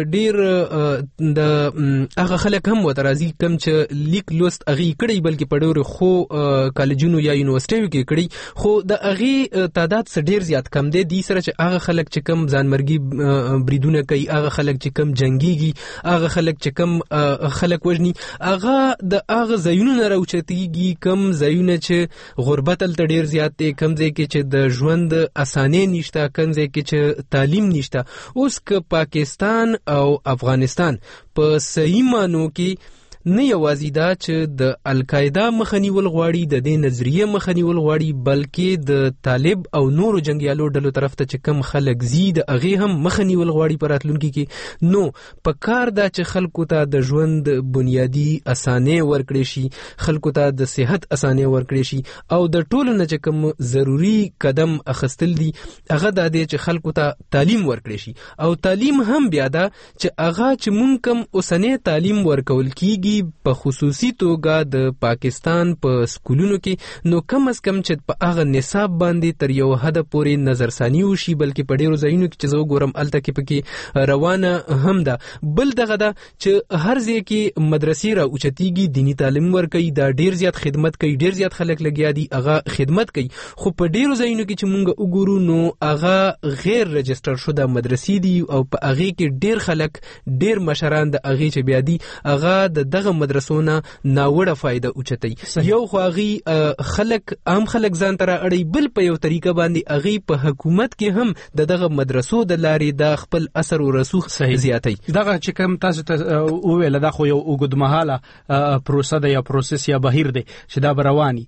ډیر د هغه خلک هم وته راځي کم چې لیک لوست اغي کړي بلکې په ډېر خو کالجونو یا یونیورسيټیو کې کړي خو د اغي تعداد څخه ډیر زیات کم دی. د سره چې هغه خلک چې کم ځانمرګي بریدونه کوي هغه خلک چې کم جنگيږي هغه خلک چې کم خلک وژني هغه د هغه ځایونو نه راوچتيږي کم ځایونه چې غربت تل ډیر زیات دي کم ځای کې چې د ژوند اسانه نشته کم ځای کې چې تعلیم نشته. اوس که پاکستان او افغانستان په صحیح معنو کې نه یوازې دا چې د القاعده مخنیول غواړي د دې نظریه مخنیول غواړي بلکې د طالب او نورو جنگیالو ډلو طرف ته چې کم خلک زید هغه هم مخنیول غواړي په راتلونکي کې. نو په کار دا چې خلکو ته د ژوند بنیادی اسانه ورکړي شي, خلکو ته د صحت اسانه ورکړي شي او د ټولو نه چې کم ضروری قدم اخستل دي هغه د دې چې خلکو ته تعلیم ورکړي شي. او تعلیم هم بیا دا چې هغه چې مونږ کم اوسنۍ تعلیم ورکول کیږي په خصوصي توګه د پاکستان په سکولونو کې نو کم از کم چې په هغه نصاب باندې تر یو حد پورې نظرثانی وشي بلکې په ډیرو ځایونو کې چې زه ګورم الته کې پکې روانه هم ده. بل دغه ده چې هر ځای کې مدرسې را اوچتیږي, دینی تعلیم ورکوي, دا ډیر زیات خدمت کوي, ډیر زیات خلک لګیا دي هغه خدمت کوي. خو په ډیرو ځایونو کې چې مونږ وګورو نو هغه غیر رجستر شوه مدرسې دي او په هغه کې ډیر خلک ډیر مشران د هغه چې بیا دي هغه د مدرسونه ناوړه فائدہ اوچتای. یو خواغي خلک عام خلک ځان تر اړي بل په یو طریقه باندې اغي په حکومت کې هم دغه مدرسو د لارې د خپل اثر او رسوخ زیاتای. دغه چې کوم تاسو ته وویل دا خو یو اوږدمهاله پروسه ده یا پروسس یا بهیر دی چې دا رواني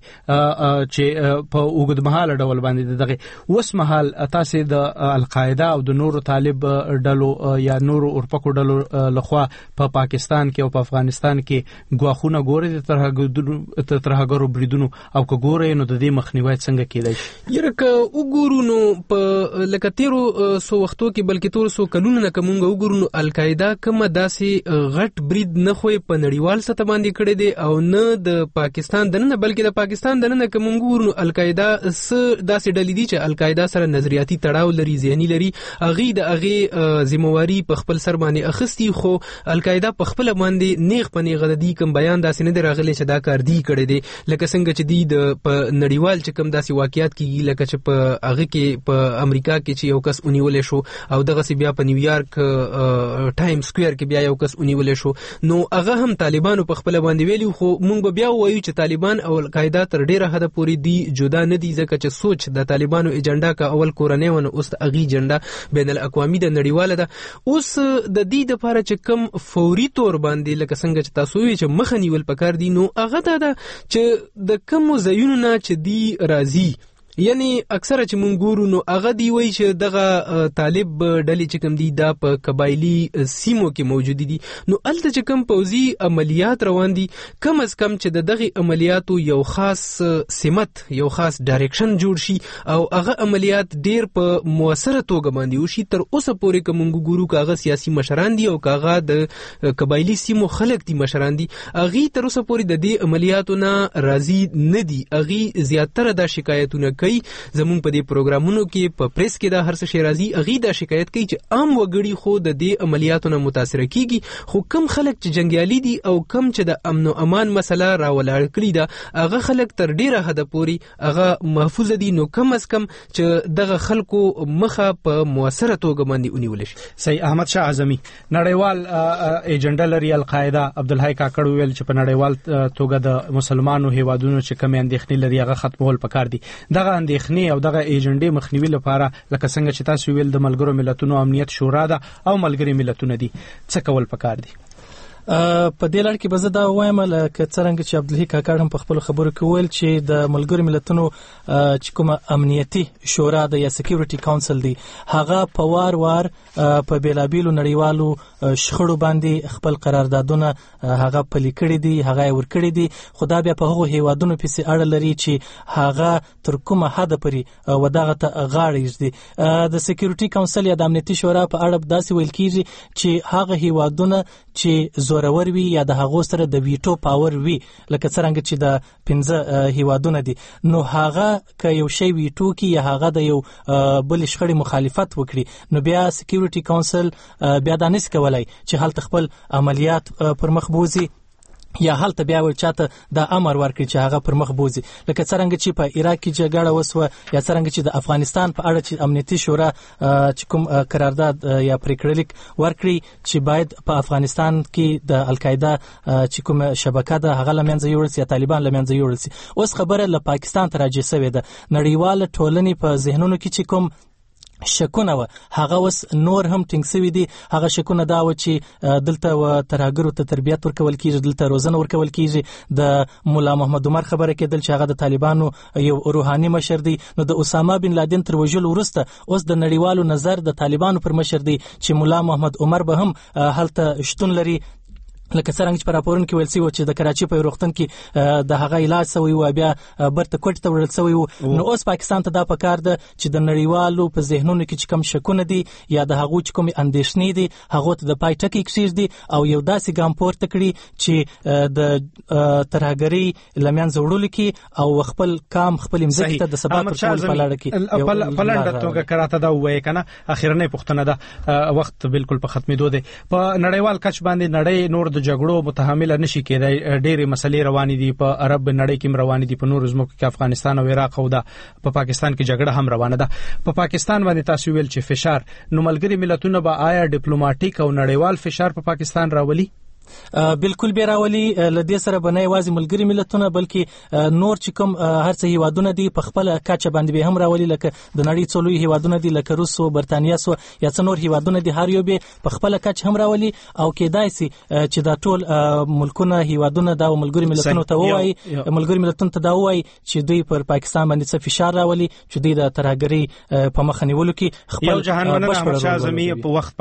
چې په اوږدمهاله ډول باندې دغه اوس مهال تاسو د القاعده او د نورو طالب ډلو یا نورو اورپکو ډلو لخوا په پاکستان کې او په افغانستان کې ګواخونه ګوري د ترهګرو بریدونو او که ګوري نو د دې مخنیوي څنګه کېدای شي؟ یره که وګورو نو په لکه تیرو سو وختو کې بلکې تور سو کلونو نه کومه وګورو نو القاعده کومه داسې غټ برید نه خوې په نړیوال سطح باندې کړی دی او نه د پاکستان دنه بلکې د پاکستان دنه کومه وګورو نو القاعده داسې ډلې دي چې القاعده سره نظریاتي تړاو لري, ذهني لري, اغي د اغي ذمہواری په خپل سر باندې اخستی. خو القاعده په خپل باندې نیغ پنیغه د دې کوم بیان داسې نه دی راغلی چې دا کار دی کړی دی لکه څنګه چې دی د په نړیوال چې کوم داسې واقعیت کیږي لکه چې په هغه کې په امریکا کې چې یو کس ونیول شو او دغه سی بیا په نیویارک ټایم سکوير کې بیا یو کس ونیول شو نو هغه هم طالبانو په خپل باندې ویلي. خو مونږ بیا وایو چې طالبان او القاعده تر ډیره حد پورې دی جدا نه دي ځکه چې سوچ د طالبانو ایجنډا کا اول کورنۍ ونه اوس اغي ایجنډا بین الاقوامي د نړیواله ده. اوس د دې لپاره چې کوم فوري تور باندې لکه څنګه چې تاسو وی چې مخنیول پکار دي نو هغه دا چې د کوم ځایونو نه چې دی راځي یعنی اکثره چې مونږ ګورو نو هغه دی وای چې دغه طالب ډلې چې کوم دي دا په قبایلی سیمو کې موجود دي نو الته چې کوم پوزي عملیات روان دي کم از کم چې دغه عملیاتو یو خاص سمت یو خاص ډایرکشن جوړ شي او هغه عملیات ډیر په موثره توګه باندې وشي. تر اوسه پورې کوم ګورو کاغه سیاسي مشران دي او کاغه د قبایلی سیمو خلک دي مشران دي اغي تر اوسه پورې د دې عملیاتو نه راضي نه دي. اغي زیاتره د شکایتونه زمون په دې پروګرامونو کې په پریس کې دا هر څه شي راځي اغي دا شکایت کوي چې عام وګړي خو د دې عملیاتو نه متاثر کیږي خو کم خلک چې جنگیالي دي او کم چې د امن او امان مسله راولاړ کړی دا هغه خلک تر ډیره حد پورې هغه محفوظ دي. نو کم از کم چې دغه خلکو مخه په موثره توګه باندې ونیول شي. سید احمد شاه اعظمي نړیوال ایجنډا لري القاعده عبدالحی کاکړ ویل چې په نړیوال توګه د مسلمانانو هیوادونو چې کوم اندېښنې لري هغه ختمول پکار دي. دغه اندېښنې او دغه ایجنډې مخنیوي لپاره لکه څنګه چې تاسو ویل د ملګرو ملتونو امنیت شورا ده او ملګری ملتونه دي څه کول پکار دي؟ په دې لړ کې به زه دا وایم لکه څنګه چې عبدالحی کاکړ هم په خپل خبرو کې ویل چې د ملګرو ملتونو چې کومه امنیتي شورا د یا سکیورټي کونسل دی هغه په وار په بیلابیلو نړیوالو شخړو باندې خپل قراردادونه هغه پلي کړي دي هغه ورکړي دي. خدا بیا په هغو هیوادونو پسې اړه لري چې هغه تر کومه حد پورې ودغه ته غاړه ایږدي. د سکیورټي کونسل یا د امنیتي شورا په اړه داسې ویل کیږي چې هغه هیوادونه چې زورور وي یا د هغو سره د ویټو پاور وي لکه څنګه چې د 15 هیوادونه دي نو هغه که یو شی ویټو کې یا هغه د یو بل شخړې مخالفت وکړي نو بیا سکیورټي کونسل بیا دا نس کولای چې هلته خپل عملیات پر مخ بوزي یا حالت بیا ورچاته د امر ورکړي چې هغه پر مخ بوزي لکه څنګه چې په عراق کې جګړه وسوه یا څنګه چې د افغانستان په اړه چې امنیتي شورا چې کوم قرارداد یا پریکړلیک ورکړي چې باید په افغانستان کې د القاعده چې کوم شبکه ده هغه لمنځه یوړل سي یا طالبان لمنځه یوړل سي. اوس خبره له پاکستان ته راځي سوې ده نړیواله ټولنې په ذهنونو کې چې کوم شکونه و هغه وس نور هم ټینګ شوی دي. هغه شکونه دا و چې دلته و ترهګرو ته تربیت ورکول کیږي، دلته روزنه ورکول کیږي. د مولا محمد عمر خبره کېدل چې هغه د طالبانو یو روحاني مشر دی. نو د اسامه بن لادن تر وژلو وروسته اوس د نړیوالو نظر د طالبانو پر مشر دی چې مولا محمد عمر به هم هلته شتون لري. لکه څنګه چې په راپورونو کې ویل شوی چې د کراچي په روغتون کې د هغه علاج شوی و، بیا برته کوټ ته وړل شوی و. نو اوس پاکستان ته دا پکار ده چې د نړیوالو په ذهنونو کې چې کوم شکونه دي یا د هغو چې کوم اندېښنې دي هغه ته د پای ټکی کېږدي او یو داسې ګام پورته کړي چې د ترهګرۍ له منځه وړلو کې او خپل کام خپل مځکې ته د ثبات ورکولو په لاره کې په لنډه توګه کراته دا وایي کنه. اخیرنۍ پوښتنه ده، وخت بالکل په ختمېدو دی. په نړیوال کچ باندې نړۍ نور د جګړو متحمل نشي کېدای. ډېرې مسلې روانې دي، په عرب نړۍ کې روانې دي، په نور ځمکو کې افغانستان او عراق او دا په پاکستان کې جګړه هم روانه ده. په پاکستان باندې تاسو ویل چې فشار، نو ملګری ملتونه به آیا ډیپلوماټیک او نړیوال فشار په پاکستان راولي؟ بالکل به راولي. لدې سره به نه یوازې ملګری ملتونه بلکې نور چې کوم هر څه هیوادونه دي په خپل کچه باندې به هم راولي، لکه د نړۍ څو لوی هیوادونه دي لکه روس او برتانیا سو یا څو نور هیوادونه دي، هر یو به په خپل کچه هم راولي. او کېدای شي چې دا ټول ملکونه هیوادونه دا ملګری ملتونو ته وایي، ملګری ملتونو ته دا وایي چې دوی پر پاکستان باندې څه فشار راولي چې دوی د ترهګرۍ په مخ نیولو کې خپل یو جهان مننه احمد شاه اعظمي په وخت